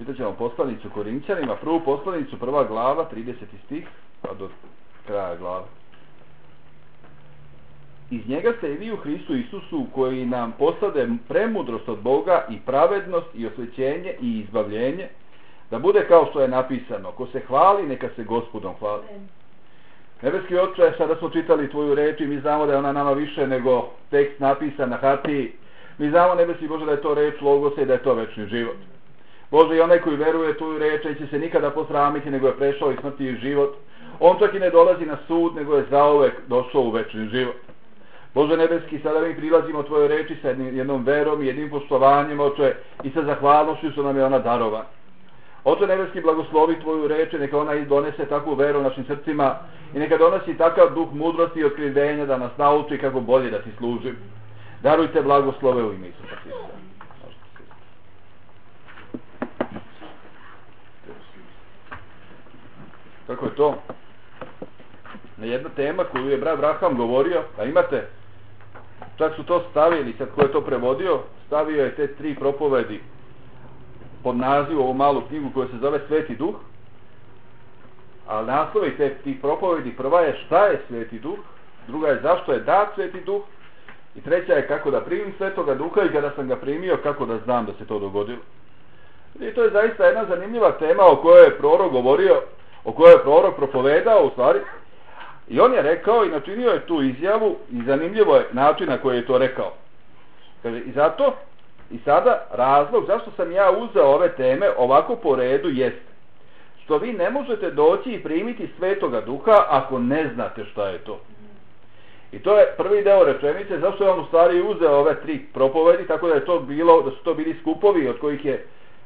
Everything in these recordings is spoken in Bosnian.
Čitat ćemo poslanicu Korinćanima, prvu poslanicu, 1. glava, 30. stih, pa do kraja glave. Iz njega ste i vi u Hristu Isusu, koji nam posade premudrost od Boga i pravednost i osvećenje i izbavljenje, da bude kao što je napisano: ko se hvali, neka se Gospodom hvali. Nebeski Oče, sada smo čitali tvoju reč i mi znamo da je ona nama više nego tekst napisan na hartiji. Mi znamo, Nebeski Bože, da je to reč Logosa i da je to večni život. Bože, i onaj koji veruje tvoju reč neće se nikada posramiti, nego je prešao iz smrti i život. On čak i ne dolazi na sud, nego je zauvek došao u večni život. Bože Nebeski, sada mi prilazimo tvojoj reči sa jednom verom i jednim poštovanjem, Oče, i sa zahvalnošću što nam je ona darova. Oče Nebeski, blagoslovi tvoju reč, neka ona donese takvu veru u našim srcima i neka donosi takav duh mudrosti i otkrivenja da nas nauči kako bolje da ti služim. Darujte blagoslove u ime Isusa Hrista. Kako je to? Na jedna tema koju je brat Braham govorio, a imate, čak su to stavili, sad ko je to prevodio, stavio je te 3 propovedi pod nazivom ovu malu knjigu koja se zove Sveti Duh, a naslovi tih propovedi, prva je šta je Sveti Duh, druga je zašto je dat Sveti Duh i treća je kako da primim Svetoga Duha i kada sam ga primio kako da znam da se to dogodilo. I to je zaista jedna zanimljiva tema o kojoj je prorok govorio, o kojoj je prorok propovedao u stvari, i on je rekao i načinio je tu izjavu i zanimljivo je način na koji je to rekao. Kaže, i zato i sada razlog zašto sam ja uzeo ove teme ovako po redu jeste što vi ne možete doći i primiti Svetoga Duha ako ne znate šta je to. I to je prvi deo rečenice, zašto je on u stvari uzeo ove 3 propovedi, tako da je to bilo, da su to bili skupovi od kojih je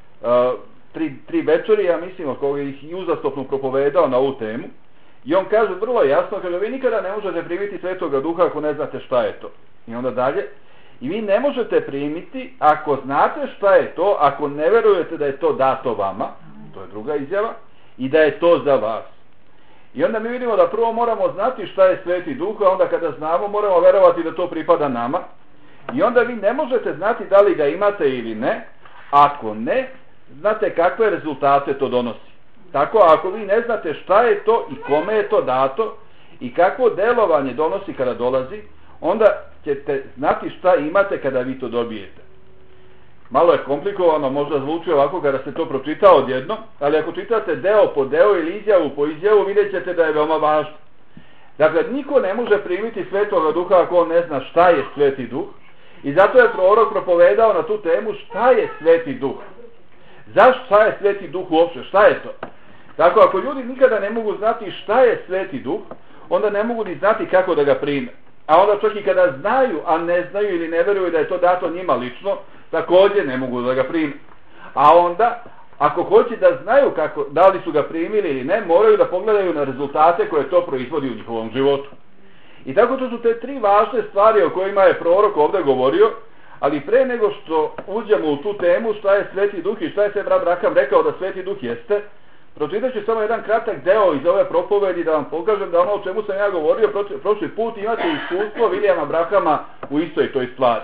3 večeri, ja mislim, od kojih i uzastopno propovedao na ovu temu. I on kaže vrlo jasno, kaže, vi nikada ne možete primiti Svetoga Duha ako ne znate šta je to. I onda dalje, i vi ne možete primiti ako znate šta je to, ako ne verujete da je to dato vama, to je druga izjava, i da je to za vas. I onda mi vidimo da prvo moramo znati šta je Sveti Duh, a onda kada znamo moramo verovati da to pripada nama. I onda vi ne možete znati da li ga imate ili ne, ako ne znate kakve rezultate to donosi. Tako, ako vi ne znate šta je to i kome je to dato i kakvo delovanje donosi kada dolazi, onda ćete znati šta imate kada vi to dobijete. Malo je komplikovano, možda zvuči ovako kada se to pročita odjedno, ali ako čitate deo po deo ili izjavu po izjavu, vidjet ćete da je veoma važno. Dakle, niko ne može primiti Svetoga Duha ako on ne zna šta je Sveti Duh, i zato je prorok propovedao na tu temu šta je Sveti Duh. Zašto, šta je Sveti Duh uopšte, šta je to? Tako, ako ljudi nikada ne mogu znati šta je Sveti Duh, onda ne mogu ni znati kako da ga prime. A onda čak i kada znaju, a ne znaju ili ne veruju da je to dato njima lično, također ne mogu da ga prime. A onda, ako hoće da znaju kako, da li su ga primili ili ne, moraju da pogledaju na rezultate koje to proizvodi u njihovom životu. I tako to su te 3 važne stvari o kojima je prorok ovdje govorio, ali pre nego što uđemo u tu temu šta je Sveti Duh i šta je sve brat Braham rekao da Sveti Duh jeste, pročitat ću samo jedan kratak deo iz ove propovedi da vam pokažem da ono o čemu sam ja govorio prošli put imate iskustvo Vilijama Brahama u istoj toj stvari.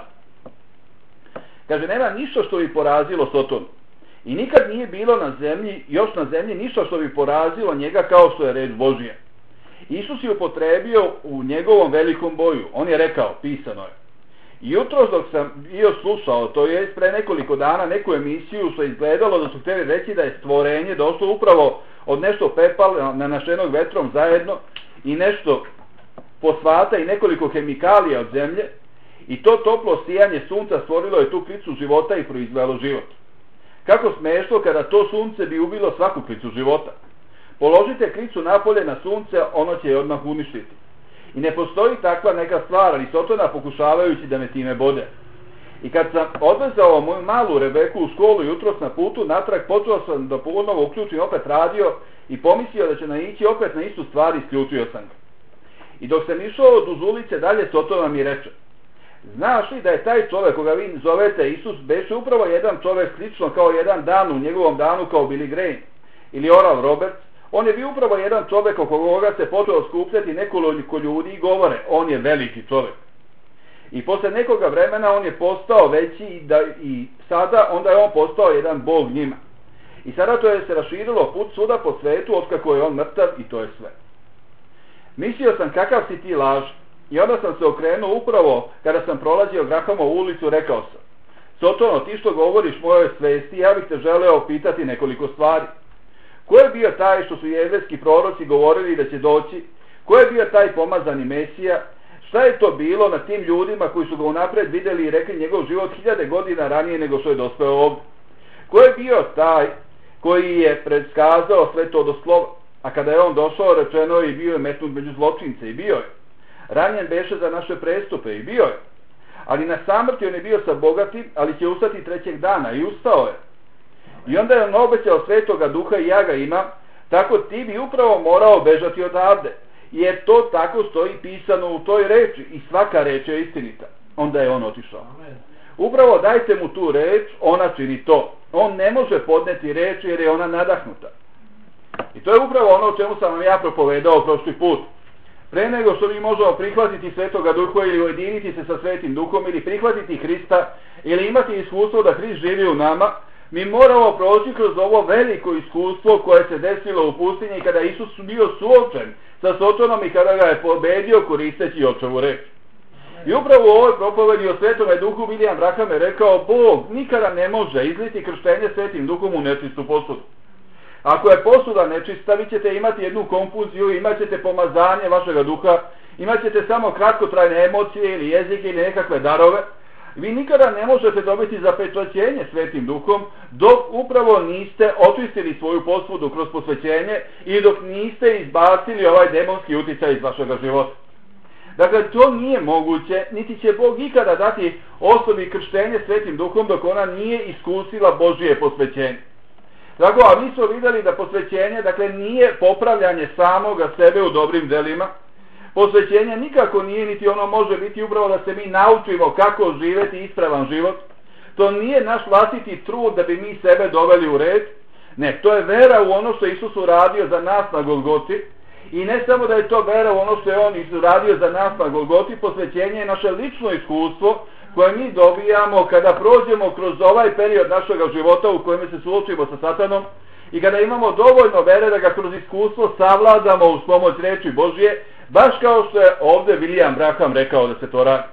Kaže, nema ništa što bi porazilo Sotonu. I nikad nije bilo na zemlji, još na zemlji, ništa što bi porazilo njega kao što je reč Božija. Isus je upotrebio u njegovom velikom boju. On je rekao, pisano je. Jutros dok sam bio slušao, to je pre nekoliko dana, neku emisiju što je izgledalo da su htjeli reći da je stvorenje došlo upravo od nešto pepala nanašenog vetrom zajedno i nešto fosfata i nekoliko hemikalija od zemlje, i to toplo sijanje sunca stvorilo je tu klicu života i proizvelo život. Kako smešno kada to sunce bi ubilo svaku klicu života. Položite klicu napolje na sunce, ono će je odmah uništiti. I ne postoji takva neka stvar, ali Sotona pokušavajući da me time bode. I kad sam odvezao moju malu Rebeku u školu jutros na putu, natrag počeo sam da ponovno uključim opet radio i pomislio da će naići opet na istu stvar, isključio sam ga. I dok sam išao duž ulice dalje, Sotona mi reče, znaš li da je taj čovjek koga vi zovete Isus beše upravo jedan čovjek slično kao jedan dan u njegovom danu kao Billy Graham ili Oral Roberts? On je bio upravo jedan čovjek oko koga se počeo skupljati nekoliko ljudi i govore, on je veliki čovjek. I posle nekoga vremena on je postao veći i sada onda je on postao jedan bog njima. I sada to je se raširilo put svuda po svetu otkako je on mrtav i to je sve. Mislio sam kakav si ti laž i onda sam se okrenuo upravo kada sam prolazio Grahamovu ulicu, rekao sam: Sotono, ti što govoriš mojoj svesti, ja bih te želeo pitati nekoliko stvari. Ko je bio taj što su jevrejski proroci govorili da će doći? Ko je bio taj pomazani Mesija? Šta je to bilo na tim ljudima koji su ga unapred vidjeli i rekli njegov život 1000 godina ranije nego što je dospeo ovdje? Ko je bio taj koji je predskazao sve to do slova? A kada je on došao, rečeno je i bio je metnut među zločince i bio je. Ranjen beše za naše prestupe i bio je. Ali na samrti on je bio sa bogatim, ali će ustati 3. dana i ustao je. I onda je on obećao Svetoga Duha i ja ga imam, tako ti bi upravo morao bežati odavde. Jer to tako stoji pisano u toj reči i svaka reč je istinita. Onda je on otišao. Upravo dajte mu tu reč, ona čini to. On ne može podneti reč jer je ona nadahnuta. I to je upravo ono o čemu sam vam ja propovedao prošli put. Pre nego što mi možemo prihvatiti Svetoga Duha ili ujediniti se sa Svetim Duhom ili prihvatiti Hrista ili imati iskustvo da Hrist živi u nama, mi moramo proći kroz ovo veliko iskustvo koje se desilo u pustinji kada Isus bio suočen sa Sotonom i kada ga je pobedio koristeći očevu reč. I upravo u ovoj propovedi o Svetome Duhu William Branham je rekao: Bog nikada ne može izliti krštenje Svetim Duhom u nečistu posudu. Ako je posuda nečista, vi ćete imati jednu konfuziju, imat ćete pomazanje vašega duha, imat ćete samo kratkotrajne emocije ili jezike ili nekakve darove. Vi nikada ne možete dobiti zapečaćenje Svetim Duhom dok upravo niste očistili svoju posudu kroz posvećenje i dok niste izbacili ovaj demonski uticaj iz vašega života. Dakle, to nije moguće, niti će Bog ikada dati osobi krštenje Svetim Duhom dok ona nije iskusila Božije posvećenje. Tako, a mi smo vidjeli da posvećenje, dakle, nije popravljanje samoga sebe u dobrim delima. Posvećenje nikako nije, niti ono može biti upravo da se mi naučimo kako živjeti ispravan život. To nije naš vlastiti trud da bi mi sebe doveli u red. Ne, to je vera u ono što je Isus uradio za nas na Golgoti. I ne samo da je to vera u ono što je on uradio za nas na Golgoti, posvećenje je naše lično iskustvo koje mi dobijamo kada prođemo kroz ovaj period našega života u kojem se suočimo sa Satanom i kada imamo dovoljno vere da ga kroz iskustvo savladamo uz pomoć reči Božje, baš kao što je ovdje William Branham rekao da se to radi.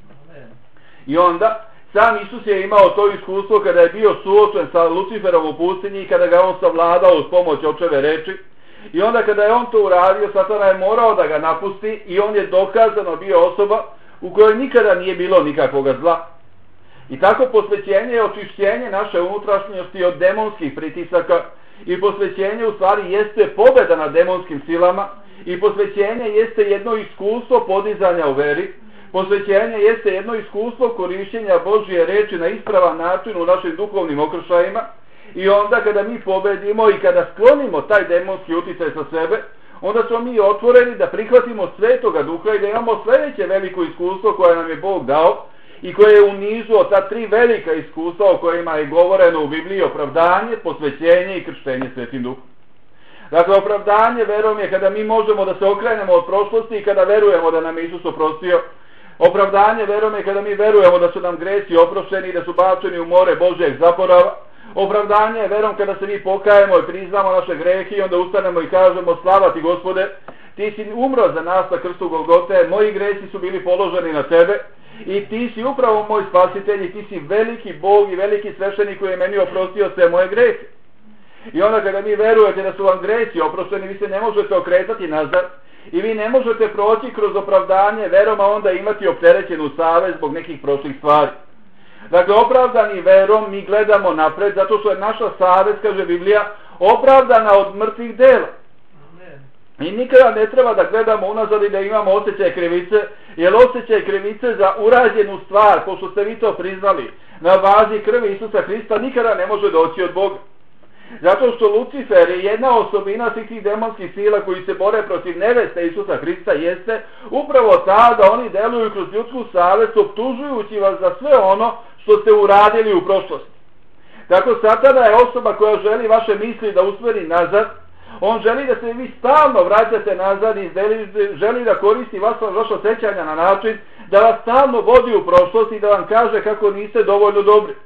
I onda sam Isus je imao to iskustvo kada je bio suočen sa Luciferom u pustinji i kada ga on savladao uz pomoć očeve reči. I onda kada je on to uradio, Satana je morao da ga napusti i on je dokazano bio osoba u kojoj nikada nije bilo nikakvoga zla. I tako posvećenje je očišćenje naše unutrašnjosti od demonskih pritisaka i posvećenje u stvari jeste pobjeda nad demonskim silama i posvećenje jeste jedno iskustvo podizanja u veri. Posvećenje jeste jedno iskustvo korištenja Božje reči na ispravan način u našim duhovnim okršajima i onda kada mi pobedimo i kada sklonimo taj demonski uticaj sa sebe, onda smo mi otvoreni da prihvatimo Svetoga Duha i da imamo sljedeće veliko iskustvo koje nam je Bog dao i koje je u nizu od ta 3 velika iskustva o kojima je govoreno u Bibliji: opravdanje, posvećenje i krštenje Svetim Duhom. Dakle, opravdanje verom je kada mi možemo da se okrenemo od prošlosti i kada verujemo da nam je Isus oprostio. Opravdanje verom je kada mi verujemo da su nam gresi oprošteni i da su bačeni u more Božjeg zaporava. Opravdanje je verom kada se mi pokajemo i priznamo naše grehe i onda ustanemo i kažemo: slava ti Gospode, ti si umro za nas na krstu Golgote, moji gresi su bili položeni na tebe i ti si upravo moj spasitelj i ti si veliki Bog i veliki sveštenik koji je meni oprostio sve moje grehe. I onda kada mi verujete da su vam gresi oprošteni, vi se ne možete okretati nazad i vi ne možete proći kroz opravdanje verom, a onda imati opterećenu savest zbog nekih prošlih stvari. Dakle, opravdani verom mi gledamo napred, zato što je naša savest, kaže Biblija, opravdana od mrtvih dela. I nikada ne treba da gledamo unazad i da imamo osjećaj krivice, jer osjećaj krivice za urađenu stvar, pošto ste vi to priznali, na bazi krvi Isusa Hrista, nikada ne može doći od Boga. Zato što Lucifer je jedna osobina svih tih demonskih sila koji se bore protiv neveste Isusa Hrista, jeste upravo ta da oni deluju kroz ljudsku savest, optužujući vas za sve ono što ste uradili u prošlosti. Tako Satana je osoba koja želi vaše misli da usmeri nazad. On želi da se vi stalno vraćate nazad i želi da koristi vaša sećanja na način da vas stalno vodi u prošlost i da vam kaže kako niste dovoljno dobri.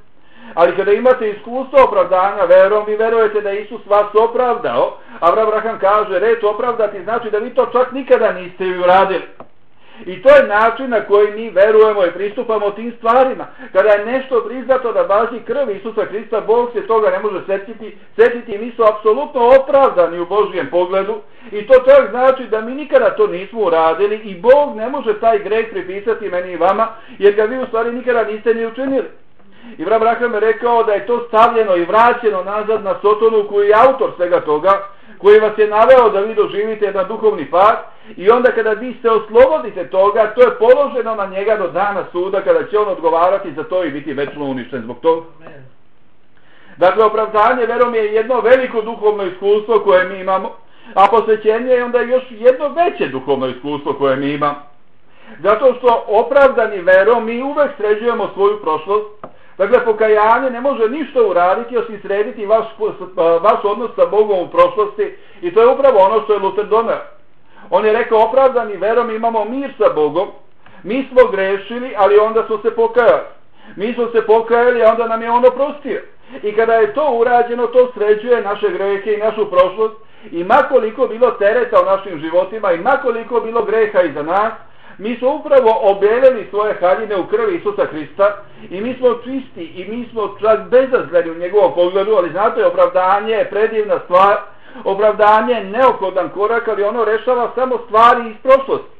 Ali kada imate iskustvo opravdanja verom, vi verujete da Isus vas opravdao. Abraham kaže, reč opravdati znači da vi to čak nikada niste uradili. I to je način na koji mi verujemo i pristupamo tim stvarima. Kada je nešto priznato da bazi krv Isusa Hrista, Bog se toga ne može setiti i mi su apsolutno opravdani u Božjem pogledu. I to čak znači da mi nikada to nismo uradili i Bog ne može taj greh pripisati meni i vama, jer ga vi u stvari nikada niste ni učinili. I Abraham je rekao da je to stavljeno i vraćeno nazad na Sotonu, koji je autor svega toga, koji vas je naveo da vi doživite jedan duhovni pad, i onda kada vi se oslobodite toga, to je položeno na njega do dana suda, kada će on odgovarati za to i biti večno uništen zbog toga. Dakle, opravdanje verom je jedno veliko duhovno iskustvo koje mi imamo, a posvećenje je onda još jedno veće duhovno iskustvo koje mi imamo. Zato što opravdani verom mi uvek sređujemo svoju prošlost. Dakle, pokajanje ne može ništa uraditi osim srediti vaš odnos sa Bogom u prošlosti, i to je upravo ono što je Luter doneo. On je rekao, opravdani verom imamo mir sa Bogom, mi smo grešili, ali onda smo se pokajali. Mi smo se pokajali, a onda nam je on oprostio. I kada je to urađeno, to sređuje naše grehe i našu prošlost, i makoliko bilo tereta u našim životima, i makoliko bilo greha iza nas, mi smo upravo obelili svoje haljine u krvi Isusa Hrista i mi smo čisti i mi smo čak bezazleni u njegovom pogledu, ali znate, opravdanje je predivna stvar, opravdanje je neophodan korak, ali ono rešava samo stvari iz prošlosti.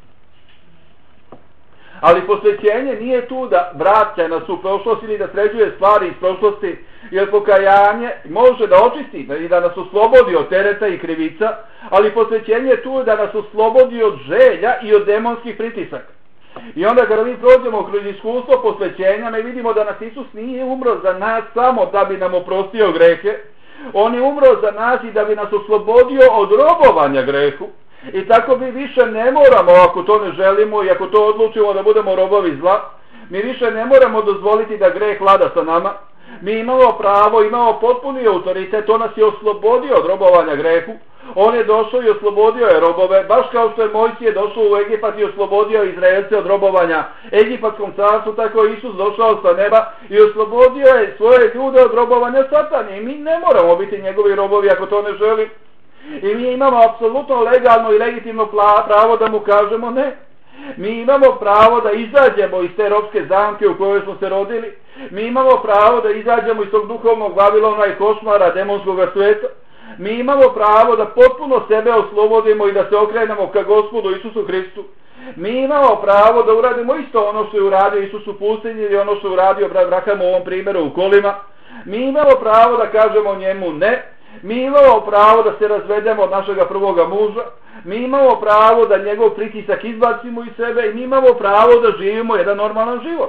Ali posvećenje nije tu da vraća nas u prošlost ili da sređuje stvari iz prošlosti, jer pokajanje može da očisti i da nas oslobodi od tereta i krivica, ali posvećenje je tu da nas oslobodi od želja i od demonskih pritisaka. I onda kada mi prođemo kroz iskustvo posvećenja, mi vidimo da nas Isus nije umro za nas samo da bi nam oprostio grehe, on je umro za nas i da bi nas oslobodio od robovanja grehu. I tako mi više ne moramo, ako to ne želimo i ako to odlučimo da budemo robovi zla, mi više ne moramo dozvoliti da greh vlada sa nama. Mi imamo pravo, imamo potpuni autoritet, on nas je oslobodio od robovanja grehu. On je došao i oslobodio je robove, baš kao što je Mojsije došao u Egipat i oslobodio Izraelce od robovanja Egipatskom carstvu, tako je Isus došao sa neba i oslobodio je svoje ljude od robovanja Satani. I mi ne moramo biti njegovi robovi ako to ne želimo. I mi imamo apsolutno legalno i legitimno pravo da mu kažemo ne. Mi imamo pravo da izađemo iz te ropske zamke u kojoj smo se rodili. Mi imamo pravo da izađemo iz tog duhovnog Vavilona i košmara demonskog sveta. Mi imamo pravo da potpuno sebe oslobodimo i da se okrenemo ka Gospodu Isusu Hristu. Mi imamo pravo da uradimo isto ono što je uradio Isus u pustinji ili ono što je uradio brat Abraham u ovom primjeru u kolima. Mi imamo pravo da kažemo njemu ne. Mi imamo pravo da se razvedemo od našega prvoga muža. Mi imamo pravo da njegov pritisak izbacimo iz sebe i mi imamo pravo da živimo jedan normalan život.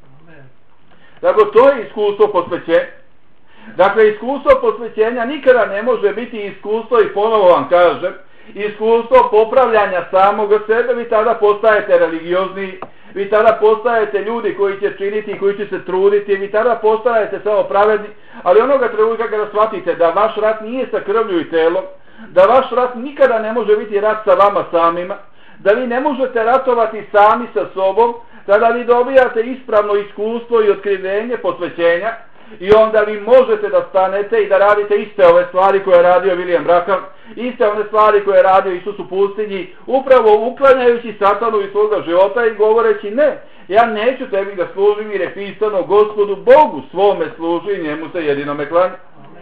Dakle, to je iskustvo posvećenja. Dakle, iskustvo posvećenja nikada ne može biti iskustvo, i ponovo vam kažem, iskustvo popravljanja samoga sebe. Vi tada postajete religiozni, vi tada postajete ljudi koji će činiti i koji će se truditi, vi tada postajete samo pravedni, ali onoga trenutka kada shvatite da vaš rat nije sa krvlju i telom, da vaš rat nikada ne može biti rat sa vama samima, da vi ne možete ratovati sami sa sobom, tada vi dobijate ispravno iskustvo i otkrivenje posvećenja, i onda vi možete da stanete i da radite iste ove stvari koje je radio William Branham, iste one stvari koje je radio Isus u pustinji, upravo uklanjajući Satanu iz svoga života i govoreći ne, ja neću tebi da služim jer je pisano Gospodu Bogu svome služi i njemu se jedinome klanja.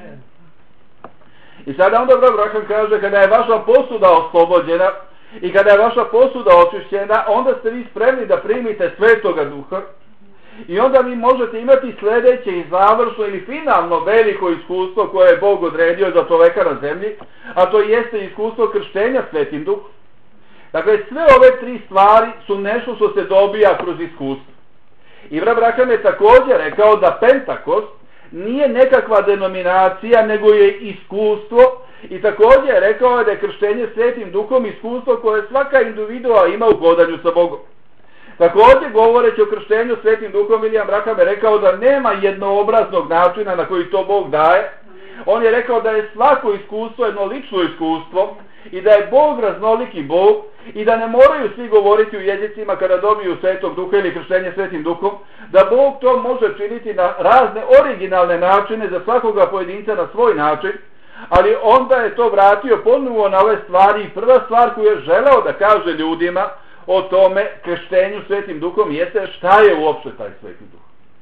I sada onda brat Branham kaže, kada je vaša posuda oslobođena i kada je vaša posuda očišćena, onda ste vi spremni da primite Svetoga Duha. I onda vi možete imati sljedeće i završno ili finalno veliko iskustvo koje je Bog odredio za čoveka na zemlji, a to jeste iskustvo krštenja Svetim Duhom. Dakle, sve ove tri stvari su nešto što se dobija kroz iskustvo. I brat Branham je također rekao da Pentakost nije nekakva denominacija, nego je iskustvo, i također je rekao da je krštenje Svetim Duhom iskustvo koje svaka individua ima u hodanju sa Bogom. Također, govoreći o krštenju Svetim Duhom, William Branham je rekao da nema jednoobraznog načina na koji to Bog daje, On je rekao da je svako iskustvo jedno lično iskustvo i da je Bog raznoliki Bog i da ne moraju svi govoriti u jezicima kada dobiju Svetog Duha ili krštenje Svetim Duhom, da Bog to može činiti na razne originalne načine za svakoga pojedinca na svoj način, ali onda je to vratio ponovo na ove stvari i prva stvar koju je želeo da kaže ljudima o tome krštenju Svetim Duhom jeste šta je uopšte taj Sveti Duh.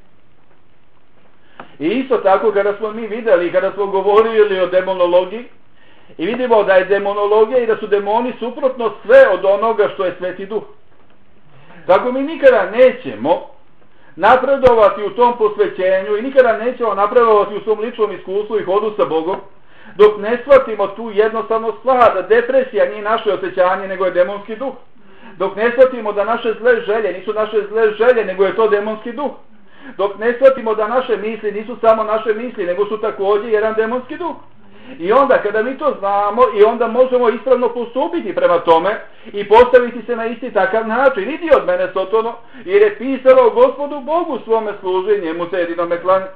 I isto tako kada smo mi vidjeli, kada smo govorili o demonologiji i vidimo da je demonologija i da su demoni suprotno sve od onoga što je Sveti Duh. Tako mi nikada nećemo napredovati u tom posvećenju i nikada nećemo napredovati u svom ličnom iskustvu i hodu sa Bogom dok ne shvatimo tu jednostavnu stvar da depresija nije naše osjećanje nego je demonski duh. Dok ne shvatimo da naše zle želje nisu naše zle želje nego je to demonski duh. Dok ne shvatimo da naše misli nisu samo naše misli nego su također jedan demonski duh. I onda kada mi to znamo i onda možemo ispravno postupiti prema tome i postaviti se na isti takav način. Idi od mene Sotono, jer je pisalo Gospodu Bogu svome služi, njemu se jedinome klanja.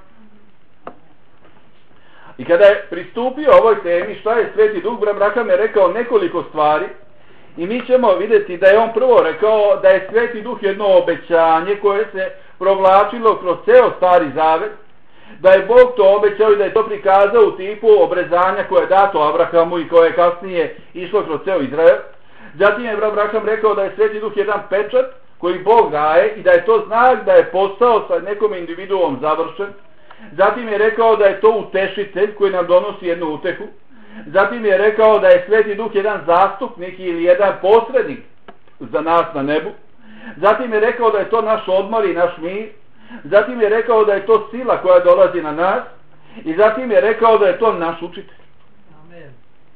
I kada je pristupio ovoj temi šta je Sveti Duh, Bram Raham je rekao nekoliko stvari i mi ćemo vidjeti da je on prvo rekao da je Sveti Duh jedno obećanje koje se provlačilo kroz ceo Stari Zavet, da je Bog to obećao i da je to prikazao u tipu obrezanja koje je dato Abrahamu i koje je kasnije išlo kroz ceo Izrael. Zatim je Abraham rekao da je Sveti Duh jedan pečat koji Bog daje i da je to znak da je postao sa nekom individuom završen. Zatim je rekao da je to utešitelj koji nam donosi jednu utehu. Zatim je rekao da je Sveti Duh jedan zastupnik ili jedan posrednik za nas na nebu. Zatim je rekao da je to naš odmor i naš mir. Zatim je rekao da je to sila koja dolazi na nas. I zatim je rekao da je to naš učitelj. Amen.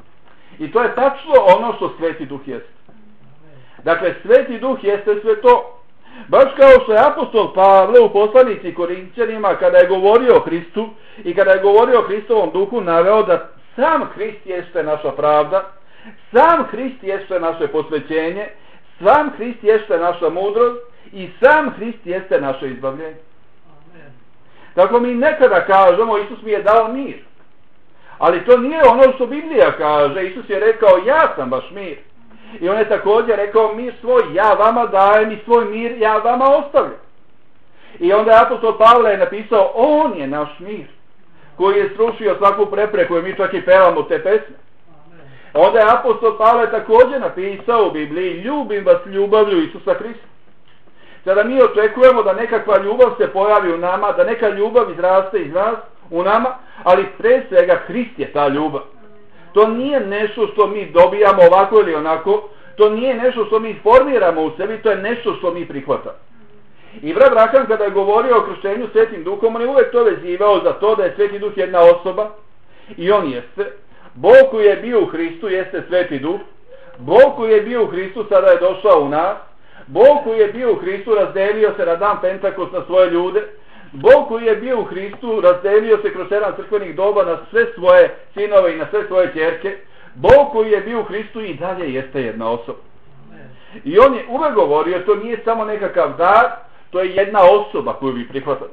I to je tačno ono što Sveti Duh jeste. Dakle, Sveti Duh jeste sve to. Baš kao što je apostol Pavle u poslanici Korinćanima kada je govorio o Hristu i kada je govorio o Hristovom duhu naveo da sam Hrist jeste naša pravda, sam Hrist jeste naše posvećenje, sam Hrist jeste naša mudrost i sam Hrist jeste naše izbavljenje. Amen. Tako mi nekada kažemo Isus mi je dao mir, ali to nije ono što Biblija kaže. Isus je rekao ja sam baš mir. I on je također rekao mir svoj ja vama dajem i svoj mir ja vama ostavljam. I onda je apostol Pavle je napisao on je naš mir koji je srušio svaku prepreku i mi čak i pevamo te pesme. Onda je apostol Pavle također napisao u Bibliji ljubim vas ljubavlju Isusa Hrista. Sada mi očekujemo da nekakva ljubav se pojavi u nama, da neka ljubav izraste iz nas u nama, ali pre svega Hrist je ta ljubav. To nije nešto što mi dobijamo ovako ili onako, to nije nešto što mi formiramo u sebi, to je nešto što mi prihvatamo. I Brat Raham kada je govorio o krštenju Svetim Duhom, on je uvek to vezivao za to da je Sveti Duh jedna osoba i on jeste. Bog koji je bio u Hristu jeste Sveti Duh. Bog koji je bio u Hristu sada je došao u nas. Bog koji je bio u Hristu razdelio se na dan Pentakost na svoje ljude. Bog koji je bio u Hristu razdelio se kroz 7 crkvenih doba na sve svoje sinove i na sve svoje ćerke. Bog koji je bio u Hristu i dalje jeste jedna osoba. I on je uvek govorio, to nije samo nekakav dar, to je jedna osoba koju vi prihvatate.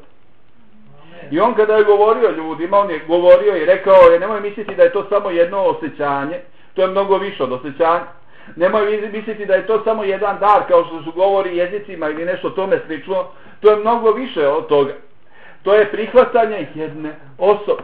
I on kada je govorio ljudima, on je govorio i rekao je nemoj misliti da je to samo jedno osjećanje, to je mnogo više od osjećanja. Nemoj misliti da je to samo jedan dar kao što se govori jezicima ili nešto tome slično, to je mnogo više od toga. To je prihvatanje jedne osobe.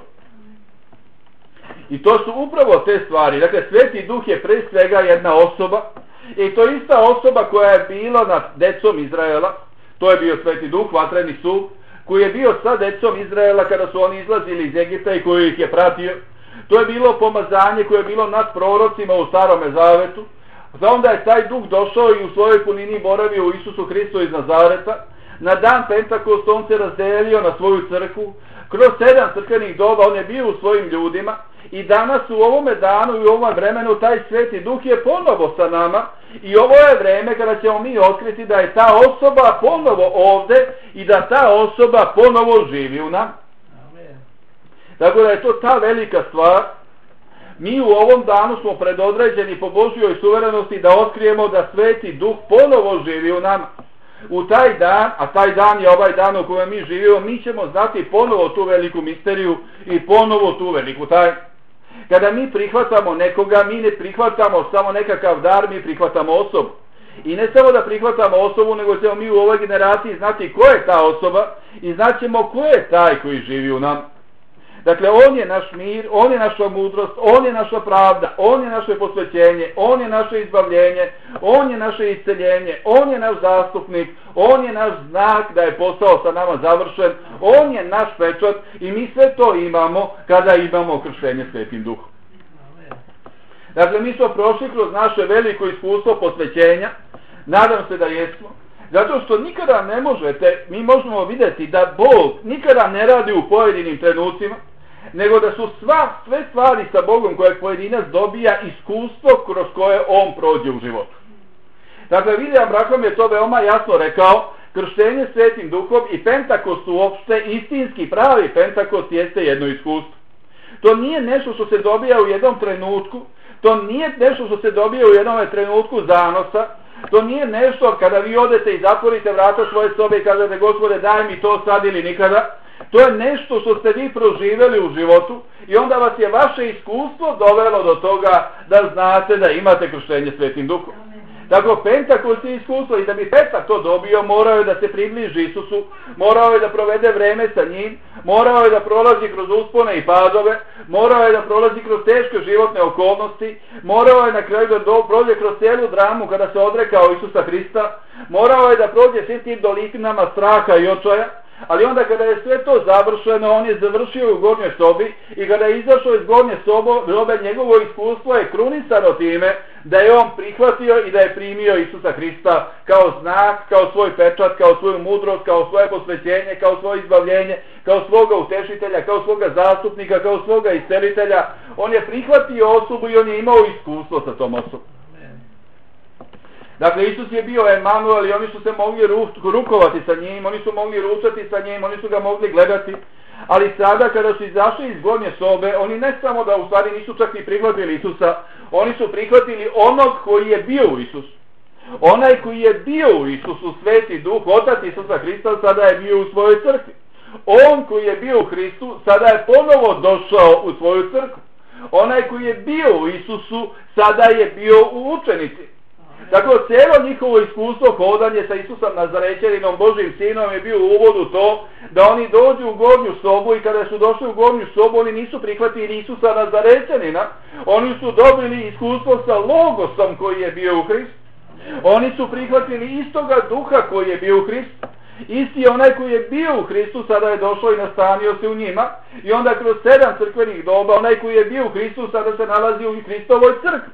I to su upravo te stvari. Dakle, Sveti Duh je pre svega jedna osoba i to je ista osoba koja je bila nad decom Izraela. To je bio Sveti Duh, vatreni suv, koji je bio sa decom Izraela kada su oni izlazili iz Egipta i koji ih je pratio. To je bilo pomazanje koje je bilo nad prorocima u Starome Zavetu. Onda je taj Duh došao i u svojoj punini boravio u Isusu Hristu iz Nazareta. Na dan Pentakosta on se razdelio na svoju crkvu. Kroz 7 crkvenih doba on je bio u svojim ljudima. I danas u ovome danu i u ovom vremenu taj Sveti Duh je ponovo sa nama. I ovo je vreme kada ćemo mi otkriti da je ta osoba ponovo ovde i da ta osoba ponovo živi u nama. Tako da je to ta velika stvar. Mi u ovom danu smo predodređeni po Božjoj suverenosti da otkrijemo da Sveti Duh ponovo živi u nama. u taj dan, a taj dan je ovaj dan u kojem mi živimo, mi ćemo znati ponovo tu veliku misteriju i ponovo tu veliku tajnu. Kada mi prihvatamo nekoga, mi ne prihvatamo samo nekakav dar, mi prihvatamo osobu. I ne samo da prihvatamo osobu, nego ćemo mi u ovoj generaciji znati ko je ta osoba i znaćemo ko je taj koji živi u nam. Dakle, on je naš mir, on je naša mudrost, on je naša pravda, on je naše posvećenje, on je naše izbavljenje, on je naše isceljenje, on je naš zastupnik, on je naš znak da je posao sa nama završen, on je naš pečat i mi sve to imamo kada imamo krštenje Svetim Duhom. Dakle, mi smo prošli kroz naše veliko iskustvo posvećenja, nadam se da jesmo, zato što nikada ne možete, mi možemo vidjeti da Bog nikada ne radi u pojedinim trenucima, nego da su sve stvari sa Bogom koje pojedinac dobija iskustvo kroz koje on prođe u životu. Dakle, William Branham je to veoma jasno rekao, krštenje Svetim Duhom i Pentakost uopšte, istinski pravi Pentakost jeste jedno iskustvo. To nije nešto što se dobija u jednom trenutku, to nije nešto što se dobija u jednom trenutku zanosa, to nije nešto kada vi odete i zatvorite vrata svoje sobe i kažete Gospode daj mi to sad ili nikada. To je nešto što ste vi proživjeli u životu i onda vas je vaše iskustvo dovelo do toga da znate da imate krštenje Svetim Duhom. Dakle, Pentakost je iskustvo i da bi Petar to dobio, morao je da se približi Isusu, morao je da provede vreme sa njim, morao je da prolazi kroz uspone i padove, morao je da prolazi kroz teške životne okolnosti, morao je na kraju da prođe kroz cijelu dramu kada se odrekao Isusa Hrista, morao je da prođe svim tim dolinama straha i očaja, ali onda kada je sve to završeno, on je završio u gornjoj sobi i kada je izašao iz gornje sobe, njegovo iskustvo je krunisano time da je on prihvatio i da je primio Isusa Hrista kao znak, kao svoj pečat, kao svoju mudrost, kao svoje posvećenje, kao svoje izbavljenje, kao svoga utešitelja, kao svoga zastupnika, kao svoga iscelitelja. On je prihvatio osobu i on je imao iskustvo sa tom osobom. Dakle, Isus je bio Emanuel i oni su se mogli rukovati sa njim, oni su mogli ručati sa njim, oni su ga mogli gledati, ali sada kada su izašli iz gornje sobe, oni ne samo da u stvari nisu čak ni prihvatili Isusa, oni su prihvatili onog koji je bio u Isusu. Onaj koji je bio u Isusu, Sveti Duh, Otac Isusa Hrista, sada je bio u svojoj crkvi. On koji je bio u Hristu, sada je ponovo došao u svoju crkvu. Onaj koji je bio u Isusu, sada je bio u učenici. Dakle, cijelo njihovo iskustvo hodanje sa Isusom Nazarećaninom, Božim sinom, je bio uvod u to da oni dođu u gornju sobu i kada su došli u gornju sobu, oni nisu prihvatili Isusa Nazarećanina, oni su dobili iskustvo sa Logosom koji je bio u Hristu. Oni su prihvatili istoga Duha koji je bio u Hristu. Isti onaj koji je bio u Hristu sada je došao i nastanio se u njima i onda kroz 7 crkvenih doba onaj koji je bio u Hristu sada se nalazi u Hristovoj crkvi.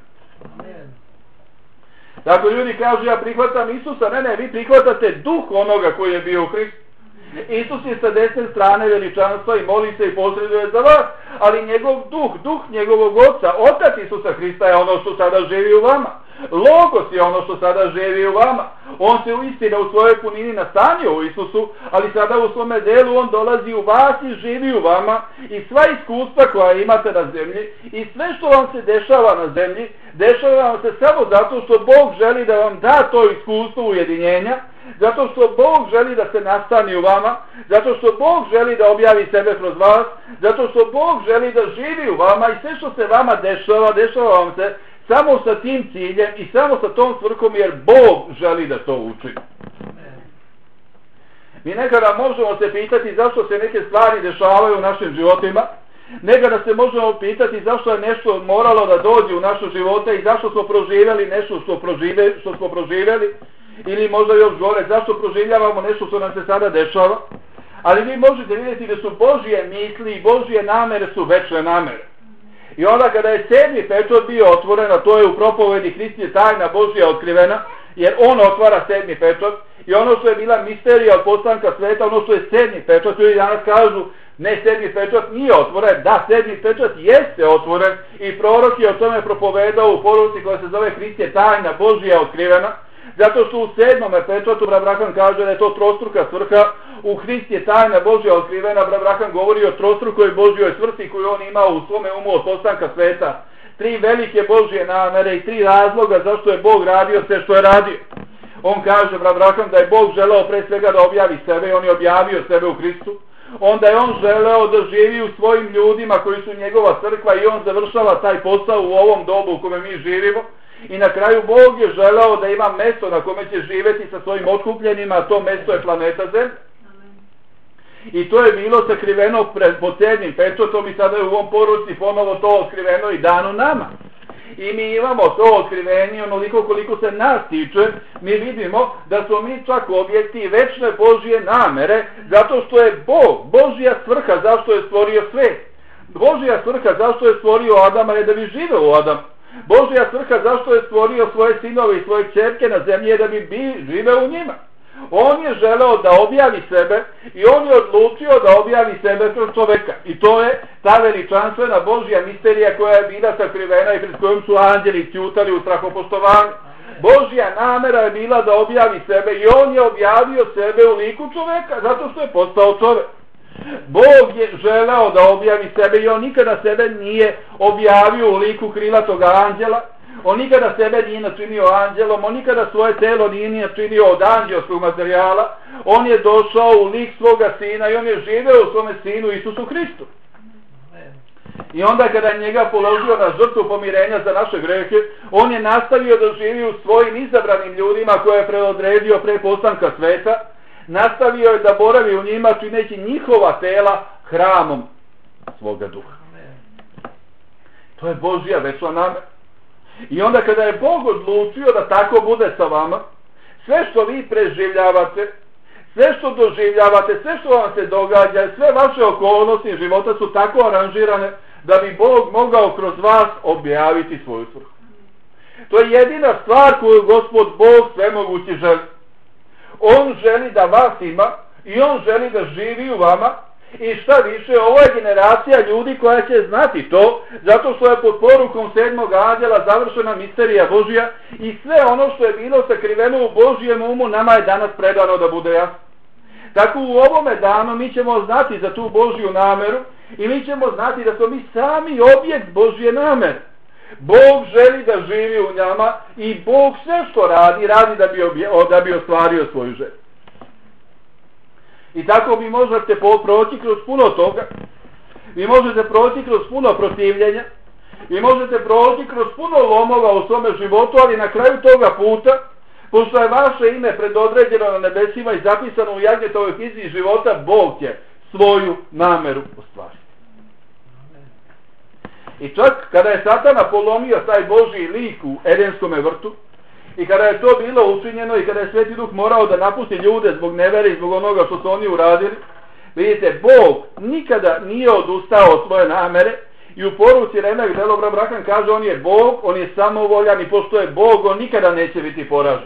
Dakle, ljudi kažu ja prihvatam Isusa, ne, vi prihvatate duh onoga koji je bio u Hristu. Isus je sa desne strane veličanstva i moli se i posreduje za vas, ali njegov duh njegovog oca, Otac Isusa Hrista je ono što sada živi u vama. Logos je ono što sada živi u vama. On se uistina u svojoj punini nastanio u Isusu, ali sada u svome delu on dolazi u vas i živi u vama i sva iskustva koja imate na zemlji i sve što vam se dešava na zemlji, dešava vam se samo zato što Bog želi da vam da to iskustvo ujedinjenja, zato što Bog želi da se nastani u vama, zato što Bog želi da objavi sebe kroz vas, zato što Bog želi da živi u vama i sve što se vama dešava vam se samo sa tim ciljem i samo sa tom svrhom jer Bog želi da to učini. Mi nekada možemo se pitati zašto se neke stvari dešavaju u našim životima, nekada se možemo pitati zašto je nešto moralo da dođe u naše živote i zašto smo proživjeli nešto što smo proživjeli, ili možda još gore, zašto proživljavamo nešto što nam se sada dešava. Ali vi možete vidjeti da su Božje misli i Božje namere su večne namere. I onda kada je 7. pečat bio otvoren, a to je u propovedi Hrist je tajna Božja otkrivena, jer on otvara 7. pečat i ono što je bila misterija od postanka sveta, ono što je 7. pečat, ljudi danas kažu ne, 7. pečat nije otvoren. Da, 7. pečat jeste otvoren i prorok je o tome propovedao u poruci koja se zove Hrist je tajna Božja otkrivena, zato što u 7. pečatu Branham kaže da je to trostruka svrha. U Hrist je tajna Božja otkrivena, Branham govori o trostrukoj Božjoj svrsi koju on imao u svome umu od postanka sveta. 3 velike Božje namere i 3 razloga zašto je Bog radio sve što je radio. On kaže, brat Braham, da je Bog želeo pre svega da objavi sebe i on je objavio sebe u Hristu. Onda je on želeo da živi u svojim ljudima koji su njegova crkva i on završava taj posao u ovom dobu u kome mi živimo. I na kraju Bog je želeo da ima mesto na kome će živjeti sa svojim otkupljenima, a to mesto je planeta Zemlja. I to je bilo sakriveno pod 7. pečatom i sada je u ovom poruci ponovo to otkriveno i dano nama. I mi imamo to otkrivenje onoliko koliko se nas tiče, mi vidimo da smo mi čak objekti večne Božje namere, zato što je Bog, Božja svrha zašto je stvorio svet. Božja svrha zašto je stvorio Adama je da bi živeo u Adamu. Božja svrha zašto je stvorio svoje sinove i svoje kćerke na zemlji je da bi živeo u njima. On je želeo da objavi sebe i on je odlučio da objavi sebe kroz čoveka. I to je ta veličanstvena Božja misterija koja je bila sakrivena i pred kojom su anđeli ćutali u strahopoštovanju. Božja namera je bila da objavi sebe i on je objavio sebe u liku čoveka zato što je postao čovek. Bog je želeo da objavi sebe i on nikada sebe nije objavio u liku krilatog anđela. On nikada sebe nije načinio anđelom, on nikada svoje telo nije načinio od anđelskog materijala. On je došao u lik svoga sina i on je živeo u svome sinu Isusu Hristu. I onda kada je njega položio na žrtvu pomirenja za naše grehe, on je nastavio da živi u svojim izabranim ljudima koje je preodredio pre postanka sveta. Nastavio je da boravi u njima čineći njihova tela hramom svoga duha. To je Božja večna namera. I onda kada je Bog odlučio da tako bude sa vama, sve što vi preživljavate, sve što doživljavate, sve što vam se događa, sve vaše okolnosti života su tako aranžirane da bi Bog mogao kroz vas objaviti svoju svrhu. To je jedina stvar koju Gospod Bog svemogući želi. On želi da vas ima i on želi da živi u vama. I šta više, ovo je generacija ljudi koja će znati to, zato što je pod porukom 7. anđela završena misterija Božja i sve ono što je bilo sakriveno u Božjem umu nama je danas predano da bude jasno. Tako u ovome danu mi ćemo znati za tu Božju nameru i mi ćemo znati da smo mi sami objekt Božje namere. Bog želi da živi u njama i Bog sve što radi, radi da bi ostvario svoju želju. I tako vi možete proći kroz puno toga, vi možete proći kroz puno protivljenja, vi možete proći kroz puno lomova u svome životu, ali na kraju toga puta, pošto je vaše ime predodređeno na nebesima i zapisano u Jagnjetovoj knjizi života, Bog će svoju nameru ostvariti. I čak kada je Satana polomio taj Božji lik u Edenskome vrtu, i kada je to bilo učinjeno i kada je Sveti Duh morao da napusti ljude zbog nevere i zbog onoga što su oni uradili, vidite, Bog nikada nije odustao od svoje namere i u poruci Remek Delobra Braham kaže on je Bog, on je samovoljan i pošto je Bog, on nikada neće biti poražen.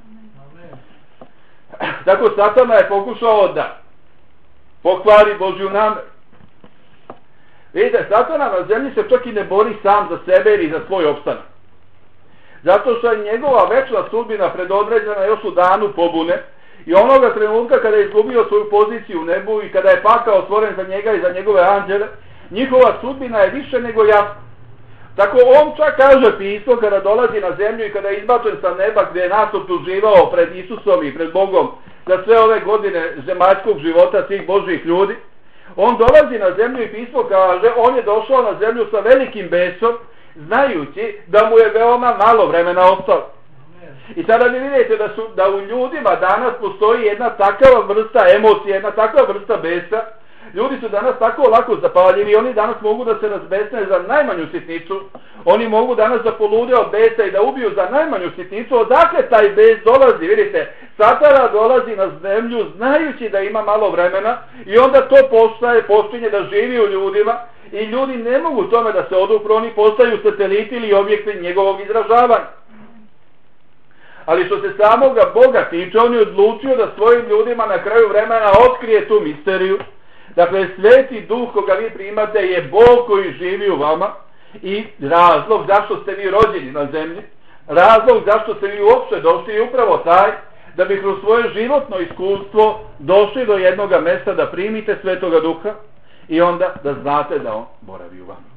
Tako Satana je pokušao da pokvari Božju nameru. Vidite, Satana na zemlji se čak i ne bori sam za sebe ili za svoj opstanak. Zato što je njegova večna sudbina predodređena još u danu pobune i onoga trenutka kada je izgubio svoju poziciju u nebu i kada je pakao otvoren za njega i za njegove anđele, njihova sudbina je više nego jasna. Tako on čak kaže pismo kada dolazi na zemlju i kada je izbačen sa neba gdje je nas optuživao pred Isusom i pred Bogom za sve ove godine zemaljskog života svih Božjih ljudi. On dolazi na zemlju i pismo kaže on je došao na zemlju sa velikim besom, znajući da mu je veoma malo vremena ostalo. I sada vi vidite da u ljudima danas postoji jedna takva vrsta emocije, jedna takva vrsta besa. Ljudi su danas tako lako zapaljivi, oni danas mogu da se razbesne za najmanju sitnicu, oni mogu danas da polude od besa i da ubiju za najmanju sitnicu. Odakle taj bes dolazi? Vidite, Satana dolazi na zemlju znajući da ima malo vremena i onda to počinje da živi u ljudima i ljudi ne mogu tome da se odupru, oni postaju sateliti ili objekti njegovog izražavanja. Ali što se samoga Boga tiče, on je odlučio da svojim ljudima na kraju vremena otkrije tu misteriju. Dakle, Sveti Duh koga vi primate je Bog koji živi u vama i razlog zašto ste vi rođeni na zemlji, razlog zašto ste vi uopšte došli je upravo taj da bi kroz svoje životno iskustvo došli do jednoga mesta da primite Svetoga Duha i onda da znate da on boravi u vama.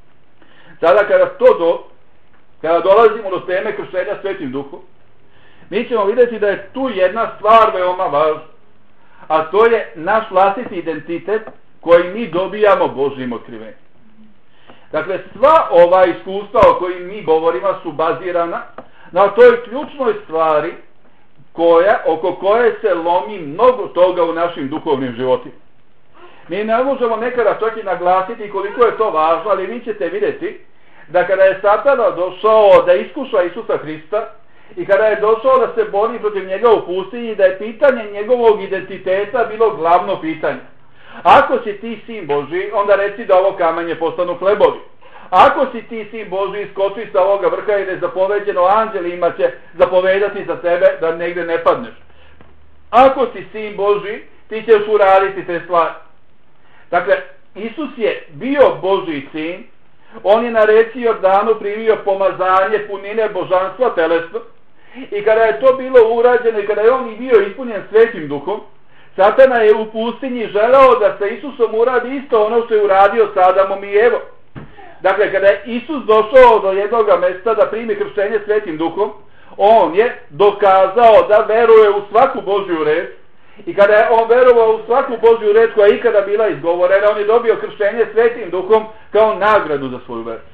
Sada kada dolazimo do teme krštenja Svetim Duhom, mi ćemo vidjeti da je tu jedna stvar veoma važna, a to je naš vlastiti identitet koji mi dobijamo Božjim otkrivenjem. Dakle, sva ova iskustva o kojim mi govorimo su bazirana na toj ključnoj stvari oko koje se lomi mnogo toga u našim duhovnim životima. Mi ne možemo nekada čak i naglasiti koliko je to važno, ali vi ćete vidjeti da kada je Satana došao da iskuša Isusa Hrista i kada je došao da se bori protiv njega u pustinji, da je pitanje njegovog identiteta bilo glavno pitanje. Ako si ti sin Božji, onda reci da ovo kamenje postanu hlebovi. Ako si ti sin Božji, skoči sa ovoga vrha jer je zapoveđeno, anđelima će zapovedati za tebe da negdje ne padneš. Ako si sin Božji, ti ćeš uraditi te stvari. Dakle, Isus je bio Božji sin, on je na reci Jordanu primio pomazanje punine božanstva telesno i kada je to bilo urađeno i kada je on i bio ispunjen Svetim Duhom, Satana je u pustinji želeo da sa Isusom uradi isto ono što je uradio s Adamom i Evom. Dakle, kada je Isus došao do jednog mjesta da primi krštenje Svetim Duhom, on je dokazao da veruje u svaku Božju reč i kada je on verovao u svaku Božju reč koja je ikada bila izgovorena, on je dobio krštenje Svetim Duhom kao nagradu za svoju veru.